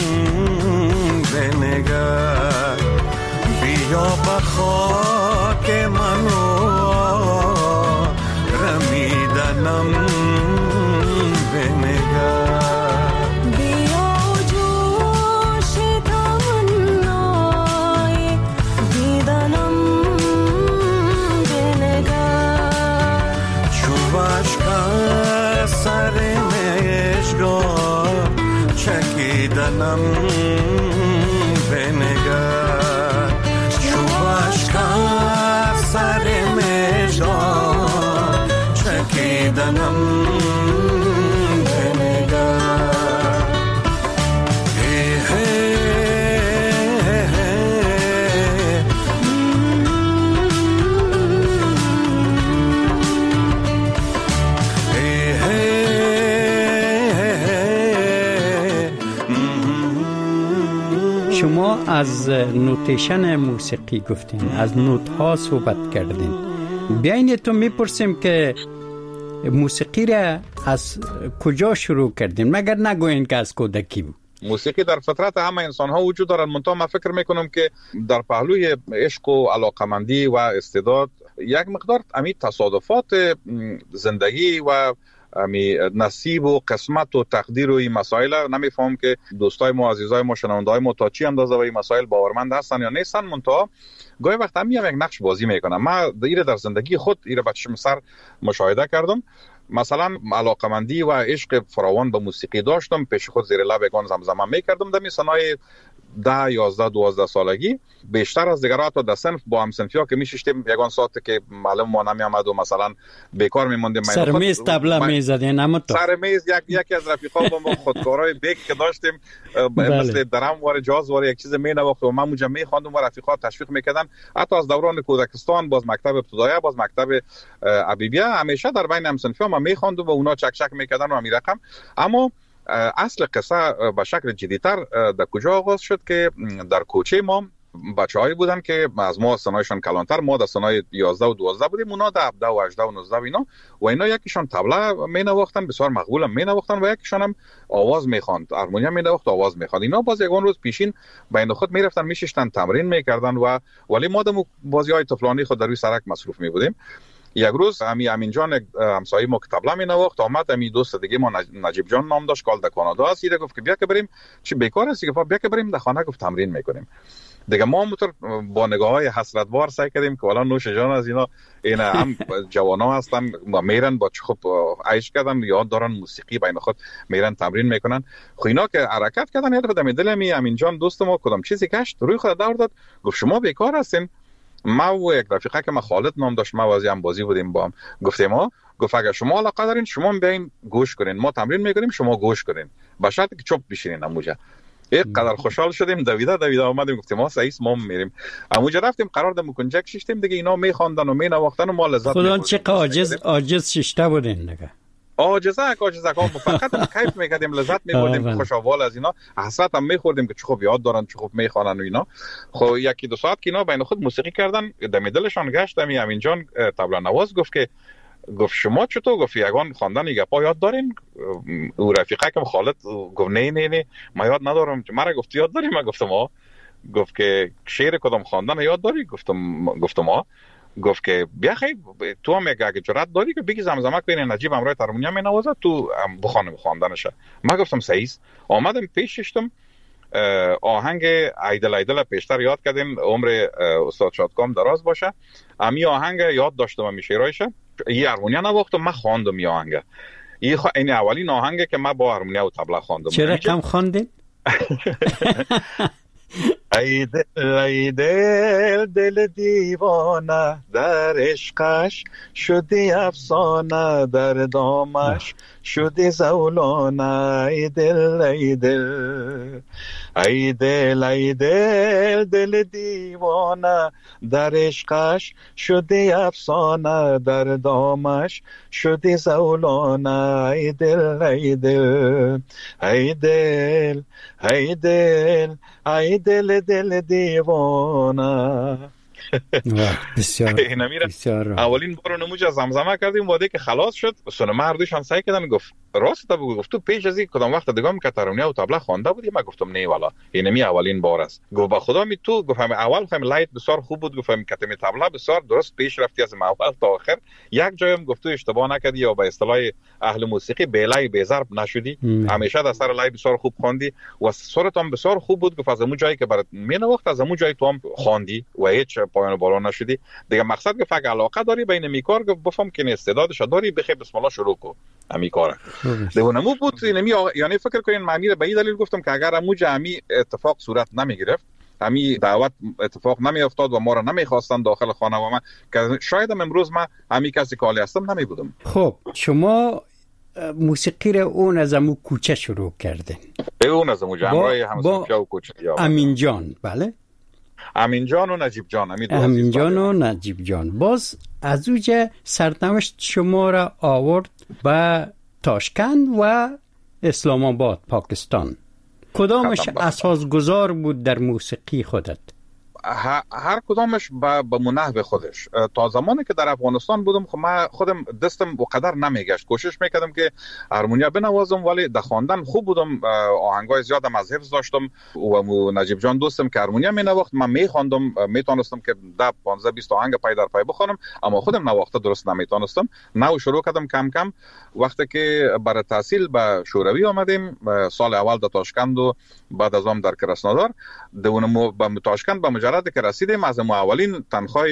S3: بنگر بیا به خاک منو رمیدنم بنگر
S4: بیا جوش تمنای دیدنم بنگر
S3: چوبش که سر مشگاه چکیدنم بنگر چوبش که سر مشگاه چکیدنم
S1: شما از نوتیشن موسیقی گفتین، از نوت ها صحبت کردین. بیاین تو میپرسیم که موسیقی را از کجا شروع کردین، مگر نگوین که از کودکی بود؟
S2: موسیقی در فطرت همه انسان ها وجود دارد، منتها من فکر میکنم که در پهلوی عشق و علاقمندی و استعداد یک مقدار امی تصادفات زندگی و امی نصیب و قسمت و تقدیر و این مسائل نمیفهم که دوستای ما، عزیزای ما، شنوندای ما تا چی اندازه و این مسائل باورمند هستن یا نیستن. منتها گاهی وقت هم یک نقش بازی میکنم. من ایره در زندگی خود ایره به چشم سر مشاهده کردم. مثلا علاقمندی و عشق فراوان به موسیقی داشتم، پیش خود زیر لب یگان زمزمه میکردم. در می سنای ده یازده دوازده سالگی بیشتر از دیگرها تا در صنف با هم صنفیا که میشیشتیم یگان ساعت که معلم ما نمی آمد و مثلا بیکار میموندیم
S1: سر میز طبله میزدین. اما تو
S2: سر میز یک یکی از رفیقا با ما خودکارای بیک که داشتیم مثل درم واره جاز واره یک چیز می نواخت و من اونجا می خواندم و رفیقا تشویق میکردن. حتی از دوران کودکستان باز مکتب ابتدایی باز مکتب ابیبیه همیشه در بین هم صنفیا ما می خواندم و اونا چک چک میکردن و همین رقم. اما اصل قصه به شکل جدی‌تر در کجا آغاز شد که در کوچه ما بچه‌هایی بودن که از ما سنایشان کلانتر، ما در سنای یازده و دوازده بودیم، اونا در هفده و هجده و نوزده و اینا و اینا یکیشان طبله مینواختن، بسیار مقبول هم مینواختن و یکیشان هم آواز میخواند، هارمونیوم مینواخت، آواز میخواند. اینا باز یگان روز پیشین بین خود میرفتن میششتن تمرین میکردن و ولی ما دم بازی‌های طفلانی خود در روی سرک مصروف میبودیم. یک روز امی امین جان همسایه ما که طبله می نواخت آمد، امی دوست دیگه ما نجیب جان نام داشت، کال در کانادا است، یه گفت که بیا که بریم، چی بیکار است؟ گفت بیا که بریم در خانه، گفت تمرین میکنیم. دیگه ما موتور با نگاه‌های حسرتبار سعی کردیم که والا نوش جان از اینا، اینا هم جوانا هستن و میرن با خوب عیش کردن، یاد دارن موسیقی بین خود میرن تمرین میکنن. خو اینا که حرکت کردن یاد بدم دل می امین جان دوست ما کدام چیزی گشت روی خود دور داد، گفت شما بیکار هستین. ما و یک رفیقه که ما خالد نام داشت، ما وازی هم بازی بودیم با هم، گفتیم ما گفت اگر شما علاقه دارین شما بیاین گوش کنین، ما تمرین میکنیم شما گوش کنین، با شرط که چوب بشینین. اموجا یک قدر خوشحال شدیم، دویده دویده اومدیم گفتیم ما سعیس ما میریم. اموجا رفتیم قرار دم کنجک شیشتیم دیگه، اینا میخواندن و مینواختن و ما لذت
S1: خودان چه عاجز عاجز شیشته بودین دیگه،
S2: عاجزه عاجزه کام فقط کیف میکردیم، لذت میبردیم، خوشحال از اینا، حسرت هم میخوردیم که چه خوب یاد دارن چه خوب میخوانن و اینا. خب یکی دو ساعت که اینا بین خود موسیقی کردن، دم دلشان گشت. امی امین جان طبله نواز گفت که گفت شما چطور؟ گفت یگان خواندن گپا یاد دارین؟ او رفیقه که خالد گفت نه نه نه ما یاد ندارم. مرا گفت یاد داری؟ من گفتم آ. گفت که شعر کدام خواندن یاد داری؟ گفتم گفتم آ. گفت که بیا خیلی تو هم اگه جرأت داری که بگی زمزمه کنی، نجیب امروز هارمونیوم مینوازه تو بخوانم خواندنشه. من گفتم صحیح. آمدم پیششتم آهنگ ایدل ایدل پیشتر یاد کردیم، عمر استاد شادکام دراز باشه. امی آهنگ یاد داشتم، امی شعرایشه یه هارمونیوم نواختم، من خواندم این آهنگ. این خ... این اولین آهنگ که من با هارمونیوم و طبله خواندم.
S1: چرا کم خواندین؟
S2: ای دل ای دل دل دیوانه در عشقش شدی افسانه، در دامش شدی زولانه ای دل ای دل ای دل ای دل دل دیوانه در عشقش شدی افسانه در دامش شدی زولانه ای دل ای دل ای دل ای دل ای دل دل دیوانه.
S1: بسیار بسیار
S2: اولین بار نموج زمزمه کردیم واده که خلاص شد سونما اردوشان سعی کردن گفت راست تا بگو گفت تو پیش از این کدام وقت دیگه هم که ترانه و طبله خوانده بودی؟ من گفتم نه والا اینمی اولین بار است. گفت با خدا می تو گفتم اول خم لایت بسیار خوب بود گفتم کتم طبله بسیار درست پیش رفتی از اول تا آخر یک جایم گفت تو اشتباه نکردی یا به اصطلاح اهل موسیقی بلای بی‌ضرب نشدی همیشه در سر لای بسیار خوب خواندی و صورت هم بسیار خوب بود گفت از اون جایی که برات مینه وقت از اون جایی تو هم خواندی و هیچ پایان بالا نشدی دیگه. مقصد که فقط علاقه داری بین میکار گفت بفهم که استعدادش داری بخیر بسم الله شروع کو امی کار دیگه نمو بود اینمی یعنی فکر کنین معنی به این دلیل گفتم که اگر امو جمعی اتفاق صورت نمی گرفت همی دعوت اتفاق نمی افتاد و ما را نمی خواستن داخل خانه و من که شاید امروز من همی کسی کالی هستم نمی بودم.
S1: خب شما موسیقی را اون از امو کوچه شروع کردین؟
S2: اون از امو جمعی همسنفیا و کوچه
S1: امین جان بله؟
S2: امین جان و نجیب جان
S1: امین جان و نجیب جان. باز از اوجه سرنوشت شما را آورد به تاشکند و اسلام آباد پاکستان. کدامش اساسگذار بود در موسیقی خودت؟
S2: هر کدامش با به منحو خودش. تا زمانی که در افغانستان بودم خب من خودم دستم و قدر نمیگشت کوشش میکردم که هارمونیا بنوازم ولی در خواندن خوب بودم آهنگای زیادم از حفظ داشتم و نجیب جان دوستم که هارمونیا مینواخت من میخواندم میتونستم که ده پانزده بیست آهنگ پای در پای بخونم اما خودم نواخته درست نمیتونستم. نو شروع کردم کم کم وقتی که برای تحصیل به شوروی آمدیم سال اول در تاشکند و بعد از اون در کراسنودار دونم به تاشکند به مجرد که رسیدیم از اولین تنخواه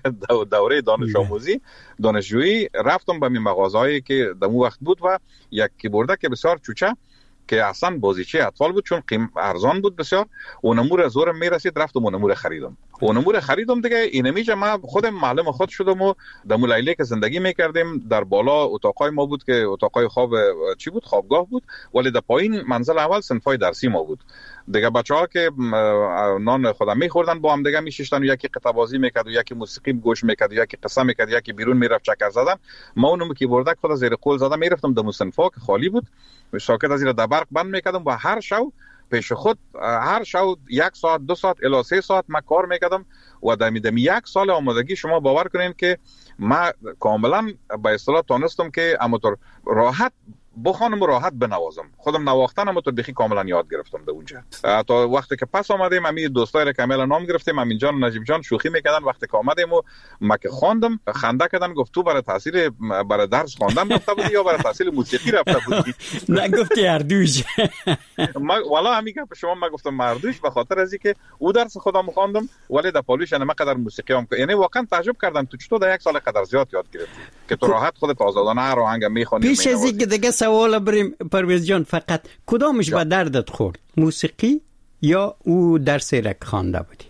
S2: دوره دانش آموزی دانشجویی رفتم به می مغازه‌ای که در اون وقت بود و یک کیبوردک بسیار چوچه که اصلا بازیچه اطفال بود چون قیم ارزان بود بسیار اونمور زورم میرسید رفتم اونمور خریدم اونمور خریدم دیگه اینمیجه من خودم معلم خود شدم و در مولیله که زندگی میکردیم در بالا اتاقای ما بود که اتاقای خواب چی بود خوابگاه بود ولی در پایین منزل اول صنفای درسی ما بود دیگه بچه‌ها که نان خودم میخوردن با هم دیگه میشستن و یکی قطعه بازی میکرد و یکی موسیقی گوش میکرد و یکی قصه میکرد یکی بیرون میرفت چکر زدن ما اونم کیبوردک خود زیر قول زدم میرفتم در صنفا که خالی بود ساکت از زیر دبرق بند میکردم و هر شو پیش خود هر شو یک ساعت دو ساعت الی سه ساعت من کار میکردم و در میدم یک سال آمادگی شما باور کنین که من کاملا به اصطلاح تونستم که اماتور راحت بخوانم و راحت بنوازم خودم نواختنم و تو بخی کاملا یاد گرفتم در اونجا. تا وقتی که پس آمدیم امی دوستای را کاملا نام گرفتیم امین جان و نجیب جان شوخی میکردن وقتی که آمدیم و ما که خواندم خنده کردن گفت تو برای تحصیل برای درس خواندن رفته بودی یا برای تحصیل موسیقی رفته بودی؟
S1: نگفتی اردوش.
S2: ما والا همین که شما ما گفتم مردوش به خاطر از اینکه او درس خودم خواندم ولی در پالوش انا قدر موسیقی هم یعنی واقعا تعجب کردم تو چطور در یک سال قدر زیاد یاد گرفتی که تو راحت خودت آزادانه هر آهنگ میخونی.
S1: پیش از اینکه دیگه سوال بریم پرویز جان فقط کدامش به دردت خورد موسیقی یا او درس رک خوانده بودی؟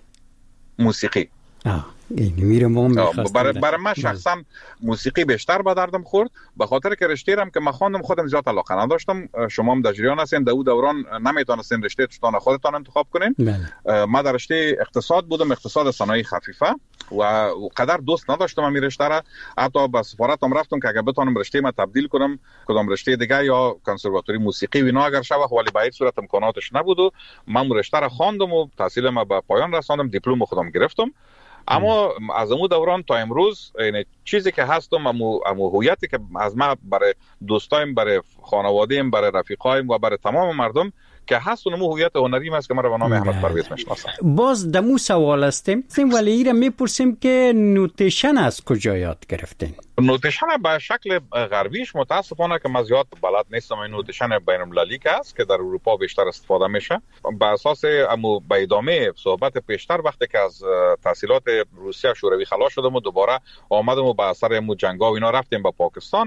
S2: موسیقی.
S1: آه اینو میره ما می‌خواستم
S2: برای برای من شخصا موسیقی بیشتر به دردم خورد به خاطر که رشته رم که من خواندم خودم زیاد علاقه نداشتم شما هم در جریان هستین در اون دوران نمیتونستین رشته تون خودتون انتخاب کنین. من در رشته اقتصاد بودم اقتصاد صنایع خفیفه و قدر دوست نداشتم همین رشته را حتی به سفارت هم رفتم که اگه بتونم رشته ما تبدیل کنم کدام رشته دیگه یا کنسرواتوری موسیقی و اینا اگر شوه ولی به هیچ صورت امکاناتش نبود و من رشته را خواندم و تحصیل ما به پایان رساندم دیپلم خودم گرفتم. اما از اون دوران تا امروز این چیزی که هستم امو امو هویتی که از ما برای دوستایم برای خانواده‌ام برای رفیقایم و برای تمام مردم که هست اونم هویت هنریم است که ما رو به نام احمد پرویز میشناسن.
S1: باز دمو سوال هستیم ولی ایرا میپرسیم که نوتیشن از کجا یاد گرفتین؟
S2: نوتیشن به شکل غربیش متاسفانه که من زیاد بلد نیستم. این نوتیشن بین المللی که است که در اروپا بیشتر استفاده میشه به اساس امو به ادامه صحبت پیشتر وقتی که از تحصیلات روسیه شوروی خلاص شدم و دوباره آمدم و به اثر امو جنگا و اینا رفتیم به پاکستان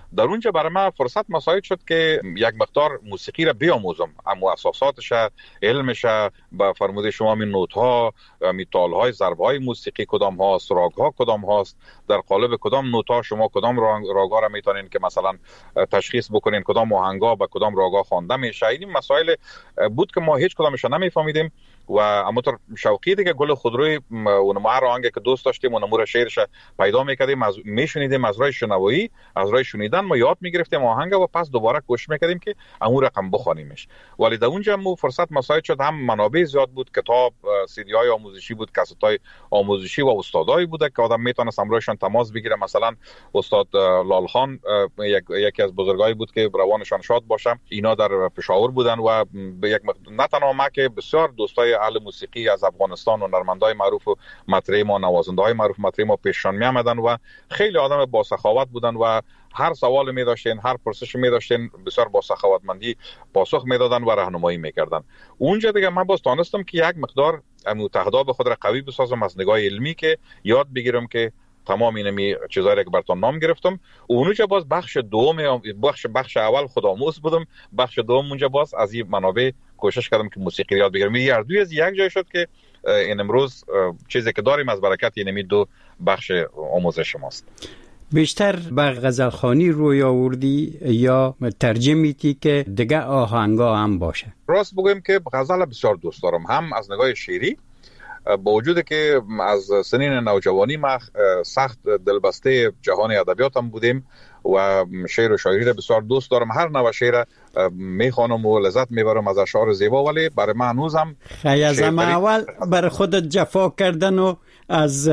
S2: در اونجا برای من فرصت مساعد شد که یک مقدار موسیقی را بیاموزم، اما اساساتش، علمش، با فرموده شما می نوت ها، می تال های، ضرب های موسیقی کدام هاست، راگ ها کدام هاست، در قالب کدام نوت ها شما کدام راگ ها را میتونین که مثلا تشخیص بکنین کدام آهنگ ها با کدام راگ ها خوانده میشه. این مسائل بود که ما هیچ کدامش نمیفهمیدیم و اموتر شوقی دیگه گل خودروی و ما هر آهنگی که دوست داشتیم و نمور شعرش پیدا میکردیم، از میشنیدیم، از راه شنوایی، از راه شنیدن ما یاد میگرفتیم آهنگ و پس دوباره گوش میکردیم که اون رقم بخونیمش. ولی در اونجا مو فرصت مساعد شد، هم منابع زیاد بود، کتاب، سی دی های آموزشی بود، کست های آموزشی و استادایی بود که آدم میتونه امروزشان تماس بگیره. مثلا استاد لال خان یک یکی از بزرگایی بود که روانشان شاد باشه، اینا در پشاور بودن و یک نه تنها ما که بسیار دوستای اهل موسیقی از افغانستان و هنرمندای معروف و مطرح ما، نوازنده معروف مطرح ما پیششان می آمدن و خیلی آدم با سخاوت بودن و هر سوال می داشتین، هر پرسش می داشتین، بسیار با سخاوتمندی پاسخ می دادن و راهنمایی می کردن. اونجا دیگه من باز تونستم که یک مقدار متحداب خود را قوی بسازم از نگاه علمی، که یاد بگیرم که تمام اینمی چیزایی که براتون نام گرفتم. اونجا باز بخش دوم، بخش بخش اول خودآموز بودم، بخش دوم اونجا باز از این منابع کوشش کردم که موسیقی یاد بگیرم. این هر دوی از یک جای شد که این امروز چیزی که داریم از برکت اینمی دو بخش آموزش ماست.
S1: بیشتر به غزلخوانی روی آوردی یا ترجمه میتی که دیگه آهنگا هم باشه؟
S2: راست بگویم که غزل بسیار دوست دارم، هم از نگاه شعری، با وجود که از سنین نوجوانی ما سخت دلبسته جهان ادبیاتم بودیم و شعر و شاعری را بسیار دوست دارم، هر نوع شعر میخوانم و لذت میبرم از اشعار زیبا، ولی برای من هنوزم
S1: خیلی از اول بر خودت جفا کردن و از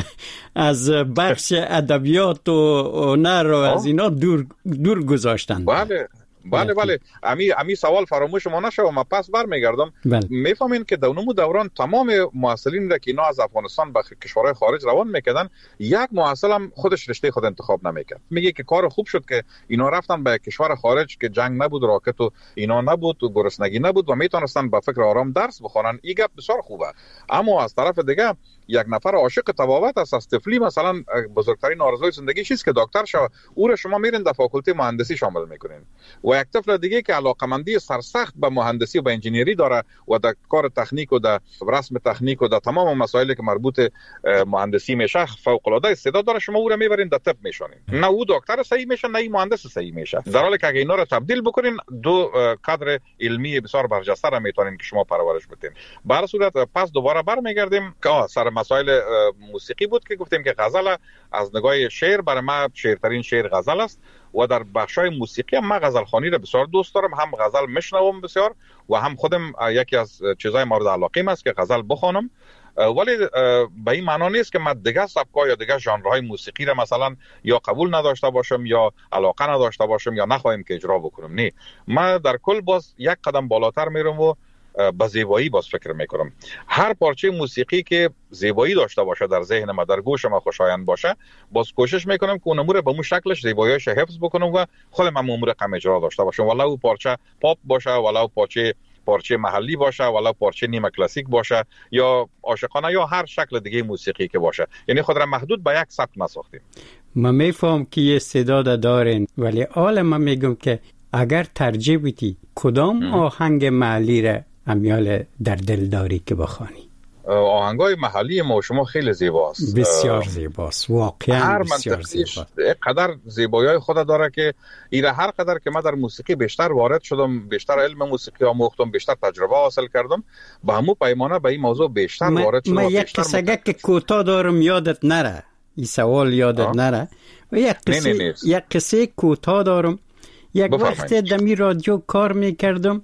S1: از بخش ادبیات و هنر و از اینا دور دور گذاشتن.
S2: بله بله بله امی امی سوال فراموش ما نشه و ما پس برمیگردم. میفهمین که در اون دوران تمام محصلین که اینا از افغانستان به کشورهای خارج روان میکردن، یک محصل هم خودش رشته خود انتخاب نمیکرد. میگه که کار خوب شد که اینا رفتن به کشور خارج که جنگ نبود، راکت و اینا نبود و گرسنگی نبود و میتونستن با فکر آرام درس بخونن. این گپ بسیار خوبه. اما از طرف دیگه یک نفر عاشق طبابت است، از طفلی مثلا بزرگترین آرزوی زندگی چیست که دکتر شود، او را شما میرین در فاکولته مهندسی شامل میکنین. و یک طفل دیگه که علاقمندی سرسخت به مهندسی و به انجینیری داره و در کار تکنیک و در رسم تکنیک و در تمام مسائلی که مربوط مهندسی میشه فوق العاده استعداد داره، شما او را میبرین در طب میشونین. نه او دکتر صحیح میشه نه این مهندس صحیح میشه، در حالی که اگه اینا را تبدیل بکنین دو کادر علمی بسیار برجسته را میتونین که شما پرورش بدین. به هر صورت پس دوباره برمیگردیم که سر مسائل موسیقی بود که گفتیم که غزل از نگاه شعر برای ما شعرترین شعر غزل است و در بخشای موسیقی هم من غزل خوانی را بسیار دوست دارم، هم غزل میشنوم بسیار و هم خودم یکی از چیزای مورد علاقه است که غزل بخوانم. ولی به این معنا نیست که من دیگه سبکا یا دیگه ژانرهای موسیقی را مثلا یا قبول نداشته باشم یا علاقه نداشته باشم یا نخواهیم که اجرا بکنم. نه، من در کل باز یک قدم بالاتر میرم و با زیبایی باز فکر میکنم. هر پارچه موسیقی که زیبایی داشته باشه در ذهن ما، در گوش ما خوشایند باشه، باز کوشش میکنم که اون امور به اون شکلش زیباییش حفظ بکنم و خودم هم امور کم اجرا داشته باشم، ولو پارچه پاپ باشه، ولو پارچه پارچه محلی باشه، ولو پارچه نیمه کلاسیک باشه یا عاشقانه یا هر شکل دیگه موسیقی که باشه. یعنی خود را محدود به یک سبک نساختیم.
S1: من میفهم که یه استعداد دارین، ولی حالا من میگم که اگر ترجیح بدی کدام آهنگ محلی را امیال در دل داری که بخوانی؟
S2: آهنگای محلی ما شما خیلی زیباست،
S1: بسیار زیباست، واقعا بسیار زیباست.
S2: قدر زیبایی خود داره که ایره هر قدر که من در موسیقی بیشتر وارد شدم، بیشتر علم موسیقی آموختم، بیشتر تجربه حاصل کردم، با همون پیمانه به این موضوع بیشتر وارد شدم.
S1: من یک قصه که کوتاه دارم یادت نره، این سوال یادت آه. نره و یک قصه نه نه یک قصه کوتاه دارم. یک وقت دمی رادیو کار میکردم،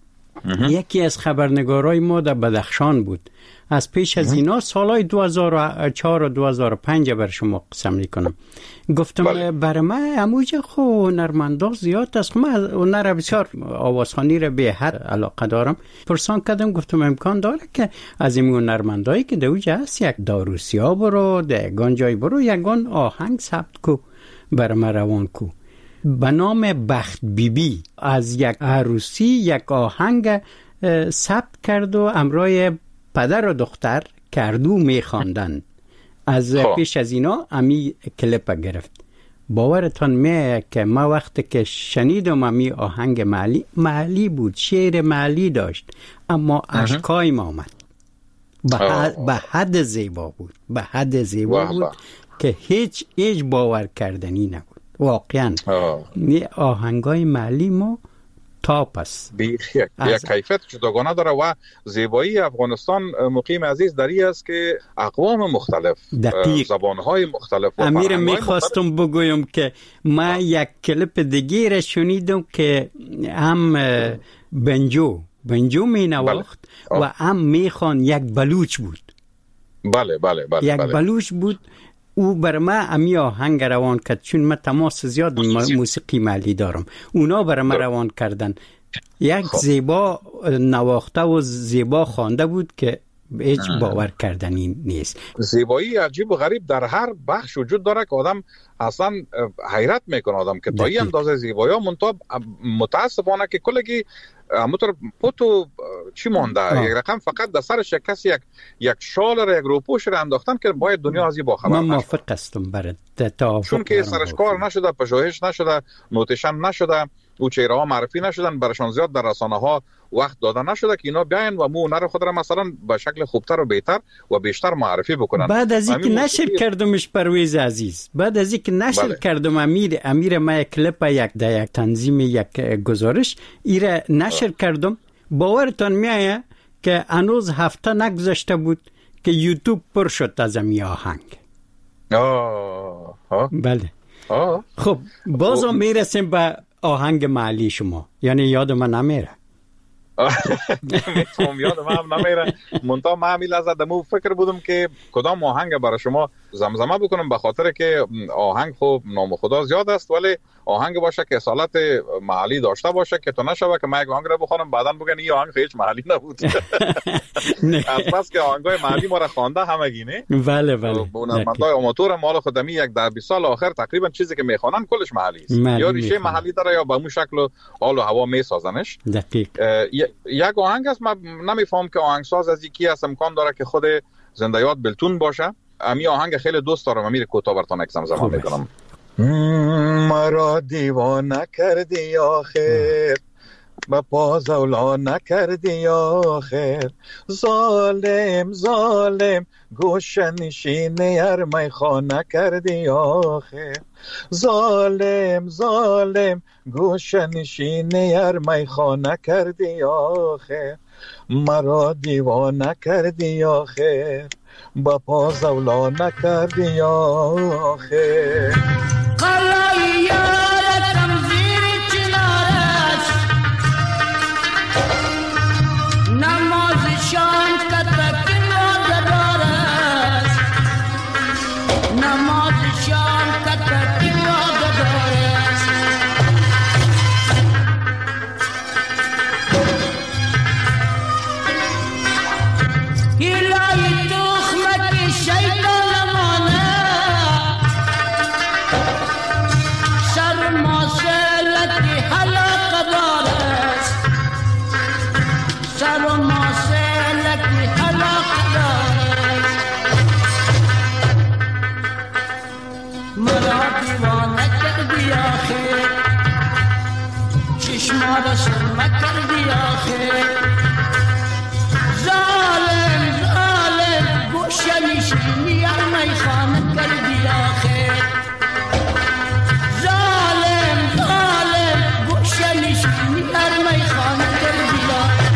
S1: یکی از خبرنگارای ما در بدخشان بود. از پیش از اینا سالهای دو هزار و چهار و دو هزار و پنج بر شما قسم میکنم. گفتم بله. برای من اموجه خو هنرمندا زیاد است، من هنر بسیار آوازخوانی را به هر علاقه دارم. پرسان کردم، گفتم امکان داره که از این هنرمندایی که دوجه هست یک داروسیا برو، دگان جای برو یگان آهنگ ثبت کو برای من روان کو به نام بخت بیبی بی. از یک عروسی یک آهنگ ثبت کرد و امرای پدر و دختر کردو میخواندن. از پیش از اینا امی کلیپ گرفت. باورتان میه که ما وقتی که شنیدم امی آهنگ محلی محلی بود، شعر محلی داشت، اما اشکای ما آمد. به حد, به حد زیبا بود، به حد زیبا بود که هیچ هیچ باور کردنی نبود واقعا. آهنگای محلی ما تاپ است،
S2: یک کیفیت جداگانه داره و زیبایی افغانستان مقیم عزیز دری است که اقوام مختلف، زبانهای مختلف.
S1: امیر میخواستم بگویم که ما یک کلیپ دیگه را شنیدم که هم بنجو بنجو می نواخت و هم میخوان، یک بلوچ بود.
S2: بله بله بله
S1: یک بله. بلوچ بود. او بر ما امی آهنگ روان کرد، چون من تماس زیاد موسیقی محلی دارم، اونا بر ما روان کردن. یک خب. زیبا نواخته و زیبا خوانده بود که هیچ باور کردنی نیست.
S2: زیبایی عجیب و غریب در هر بخش وجود داره که آدم اصلا حیرت میکنه آدم که تا این اندازه زیبایی ها منتها متاسفانه که کلگی همونطور پوتو چی مانده، یک رقم فقط در سرش کسی یک یک شال را یک روپوش را انداختن که باید دنیا از این باخبر
S1: نشه. من موافق هستم برای توافق،
S2: چون که سرش کار نشده، پژوهش نشده، نوتیشن نشده، او چهره ها معرفی نشدن، برشان زیاد در رسانه ها وقت داده نشده که اینا بیاین و مو هنر خود را مثلا به شکل خوبتر و بهتر و بیشتر معرفی بکنن.
S1: بعد از اینکه نشر کردمش پرویز عزیز، بعد از اینکه نشر بله. کردم امیر امیر ما یک کلیپ یک در یک تنظیم یک گزارش ایره نشر کردم، باورتان میایه که هنوز هفته نگذشته بود که یوتیوب پر شد از می آهنگ.
S2: آه ها
S1: بله.
S2: آه.
S1: خب بازم میرسیم به آهنگ محلی شما، یعنی یاد من نمیره.
S2: میتونم یاد من هم نمیره، منتها من همی لحظه دمو فکر بودم که کدام آهنگ برای شما زمزمه بکنم، به خاطر که آهنگ خوب نام خدا زیاد است، ولی آهنگ باشه که اصالت محلی داشته باشه که تو نشوه که من یک آهنگ را بخونم بعداً بگن این آهنگ هیچ محلی نبود. از بس که آهنگای محلی ما را خوانده همگی نه.
S1: بله بله.
S2: هنرمندای آماتور مال خودمی یک ده بیست سال آخر تقریبا چیزی که میخوانن کلش محلی است، یا ریشه محلی داره یا به اون شکل و حال و هوا میسازنش.
S1: دقیق.
S2: یک آهنگ است، من نمیفهم که آهنگساز از یکی است، امکان داره که خود زنده یاد بلتون باشه. امی آهنگ خیلی دوست دارم، امیر کوتاه براتون یک زمزمه میکنم. مرا دیوانه کردی آخر، به پا زولا نکردی آخر، ظالم ظالم گوش نشینه هر میخانه کردی آخر، ظالم ظالم گوش نشینه هر میخانه کردی آخر، مرا دیوانه کردی آخر، با پا زولا نکردی آخر. قلعی یارتم زیر چنارش، نماز شام کتک نادرارش، نماز شام کتک نادرارش، هلای تخمک شیطان مانه، سر ماسلتی حلق دارست، سر ماسلتی حلق دارست، مرا دیوانه کردی آخر، چشما را سرمه کردی آخر، ظالم ظالم گوشه نشینی هر میخانه کردی آخر، ظالم ظالم گوشه نشینی هر میخانه کردی آخر.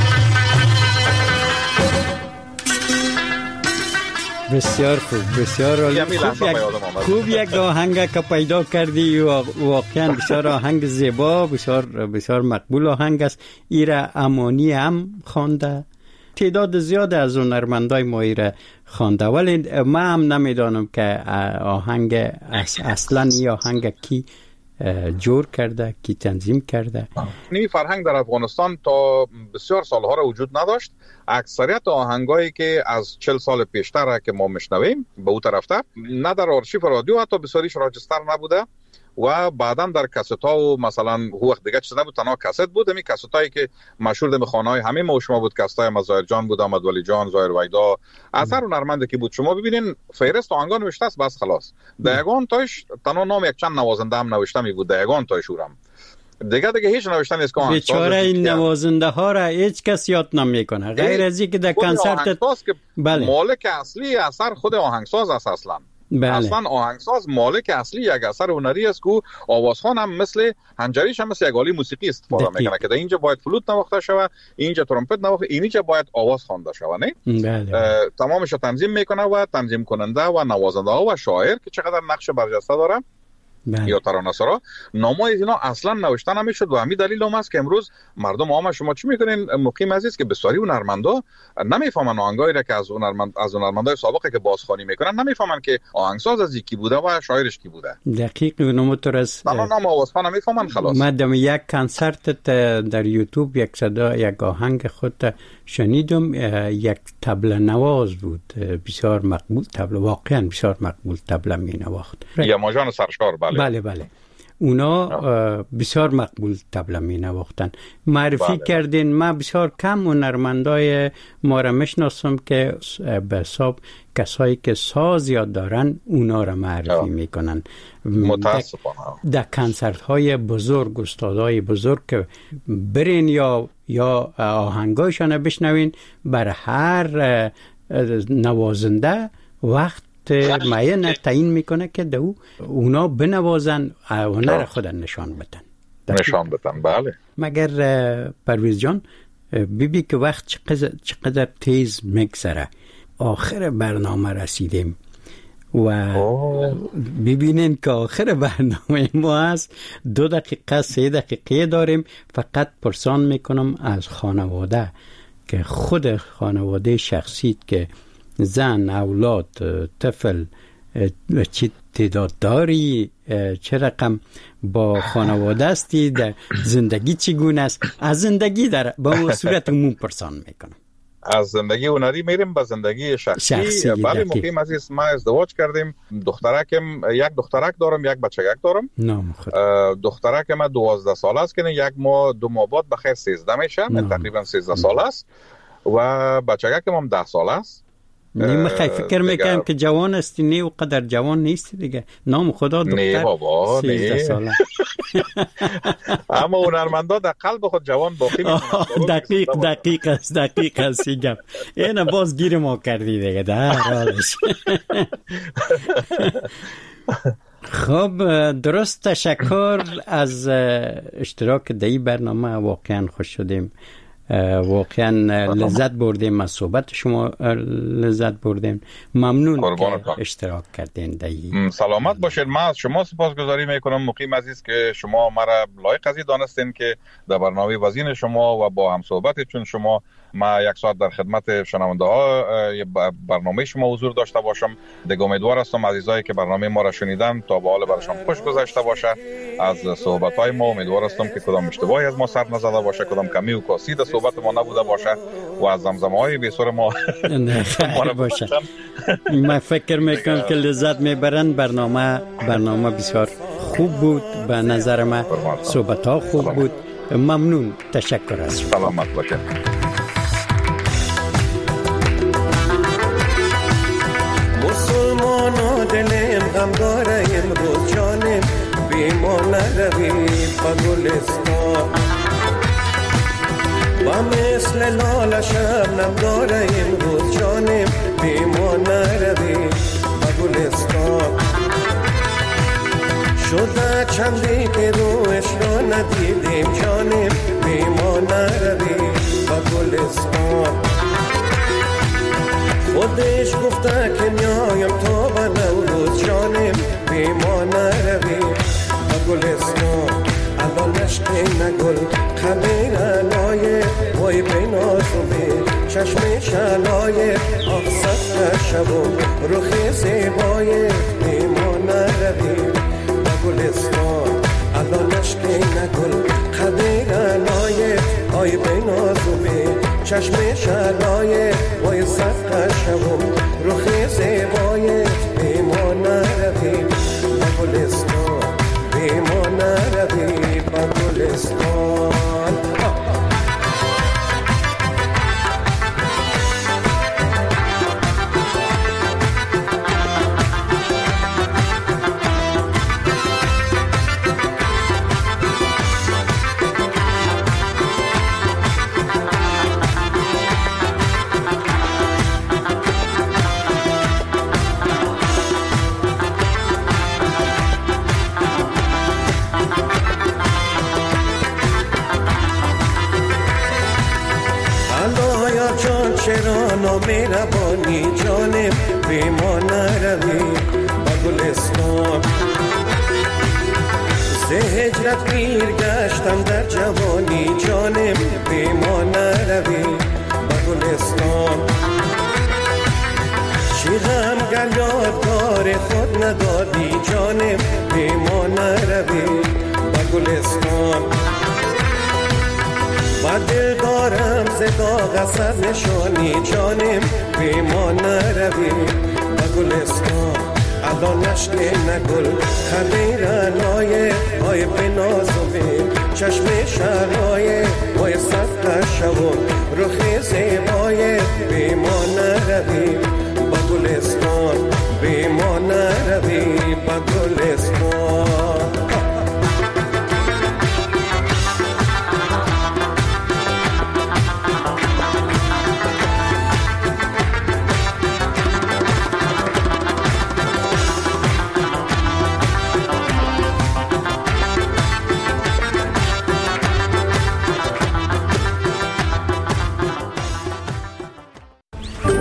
S2: بسیار خوب، بسیار خوب. یک خوب یک آهنگ که پیدا کردی و واقعا بسیار آهنگ زیبا، بسیار بسیار مقبول آهنگ است. ایره امانی هم خوانده، تعداد زیاد از هنرمندای ما ایره خوانده، ولی ما هم نمیدانم که آهنگ اصلا این آهنگ کی جور کرده، کی تنظیم کرده. این فرهنگ در افغانستان تا بسیار سالها را وجود نداشت. اکثریت آهنگایی که از چهل سال پیشتر که ما میشنویم به اون طرفته، نه در آرشیو رادیو حتی بسیاریش راجستر نبوده و بعدا در کاست ها و مثلا هو وقت دیگه چیز نبود، تنها کاست بود. همین کاست هایی که مشهور در خانه های همه ما و شما بود، کاست های مظاهر جان بود، احمد ولی جان، ظاهر ویدا، اثر هنرمند که بود. شما ببینین فهرست آهنگا نوشته است، بس خلاص. دیگان تاش تنها نام یک چند نوازنده هم نوشته می بود، دیگان تاش اورم دیگه دیگه هیچ نوشته نیست که
S1: بیچاره این نوازنده ها را هیچ کس یاد نمیکنه، غیر از اینکه در کنسرت
S2: بله. مالک اصلی اثر خود آهنگساز است اصلا. بله. اصلا آهنگساز مالک اصلی یک اثر هنری است که آوازخوان هم مثل هنجریش هم مثل یک آله موسیقی استفاده میکنه که در اینجا باید فلوت نواخته شوه، اینجا ترومپت نواخته، اینجا باید آواز خوانده شوه، نه؟ بله. تمامش تنظیم میکنه و تنظیم کننده و نوازنده ها و شاعر که چقدر نقش برجسته داره. بله. یا ترانه‌سرا نامای اینا اصلا نوشته نمیشد و همین دلیل هم است که امروز مردم عام شما چی میکنین مقیم عزیز که بسیاری هنرمندا نمیفهمن آهنگایی را که از هنرمند از هنرمندای سابقه که بازخوانی میکنن نمیفهمن که آهنگساز از کی بوده و شاعرش کی بوده.
S1: دقیق نموتر از
S2: نه نام آوازخوان نمیفهمن خلاص.
S1: مدام یک کنسرت در یوتیوب یک صدا یک آهنگ خود شنیدم، یک طبله نواز بود بسیار مقبول، طبله واقعا بسیار مقبول طبله می نواخت.
S2: یا ماجان سرشار. بله
S1: بله بله اونا بسیار مقبول طبله می نواختن. معرفی بله. کردین. من بسیار کم هنرمندای ما را میشناسم که به حساب کسایی که ساز یاد دارن اونا را معرفی میکنن.
S2: متاسفانه
S1: در کنسرت های بزرگ استادای بزرگ که برین یا یا آهنگایشان بشنوین، بر هر نوازنده وقت معین تعیین میکنه که دو اونا بنوازن هنر خود نشان بدن
S2: نشان بدن. بله.
S1: مگر پرویز جان بیبی که وقت چقدر, چقدر تیز میگذره، آخر برنامه رسیدیم و ببینین که آخر برنامه ما هست. دو دقیقه سه دقیقه داریم. فقط پرسان میکنم از خانواده که خود خانواده شخصیت که زن، اولاد، طفل چی تعداد داری، چه رقم با خانواده استی، در زندگی چگونه است؟ از زندگی در با صورت عموم پرسان میکنم.
S2: از زندگی هنری میریم به زندگی شخصی. شخصی بله مقیم عزیز، ما ازدواج کردیم. دخترکم یک دخترک دارم، یک بچگک دارم.
S1: نام خود.
S2: دخترک ما دوازده سال است که یک ماه دو ماه بعد بخیر سیزده میشه، تقریبا سیزده سال است و بچگکم هم ده سال است.
S1: نیم خیلی فکر میکنم که جوان استی، نه و قدر جوان نیستی دیگه. نام خدا دختر
S2: نه بابا نه
S1: ساله.
S2: اما هنرمندا در قلب خود جوان باقی میمونن.
S1: دقیق دقیق است دقیق است گپ. اینا باز گیر ما کردی دیگه در حالش. خب درست، تشکر از اشتراک در این برنامه. واقعا خوش شدیم، واقعا لذت بردیم از صحبت شما، لذت بردیم. ممنون که اشتراک کردین در
S2: سلامت باشید. من از شما سپاسگزاری میکنم مقیم عزیز که شما مرا لایق از این دانستین که در برنامه وزین شما و با هم صحبت چون شما ما یک ساعت در خدمت شنونده ها برنامه شما حضور داشته باشم. دیگه امیدوار هستم عزیزایی که برنامه ما را شنیدن تا به حال برشان خوش گذشته باشه. از صحبت های ما امیدوار هستم که کدام اشتباهی از ما سر نزده باشه، کدام کمی و کاسی در صحبت ما نبوده باشه و از زمزمه های بیسور ما
S1: نه باشه. من فکر میکنم که لذت میبرن. برنامه برنامه بسیار خوب بود به نظر من، صحبت ها خوب بود. ممنون، تشکر از شما.
S2: سلامت باشید.
S3: مسلمان دلم غمگاره امروز جانم بیمان نروی با گلستان با مثل لاله شبنم داره امروز جانم بیمان نروی با گلستان شده چندی که روش را ندیدیم جانم بیمان نروی با گلستان خودش گفته که میایم تا به نوروز جانم بیما نروی به گلستان الان نشتی نگل خمیر علایه وای بینازومی چشم شلایه آخصد شبو روخی زیبایه بیما نروی به گلستان الان نشتی نگل خمیر علایه وای بینازومی چشم شلایه وای صد شبو روخی زیبایه بیما نرویم به گلستان مهربانی جانم بی ما نروی با گلستان. ز هجرت پیر گشتم در جوانی جانم بی ما نروی با گلستان. چی غم گر یادگار خود ندادی جانم بی ما نروی با گلستان. با دل دارم ز داغ اثر نشانی جانم بی ما نروی با گلستان. الان نشکه نگل خمیر لایه های به نازوی چشم شرایه های صد شوم رخ زیبای بی ما نروی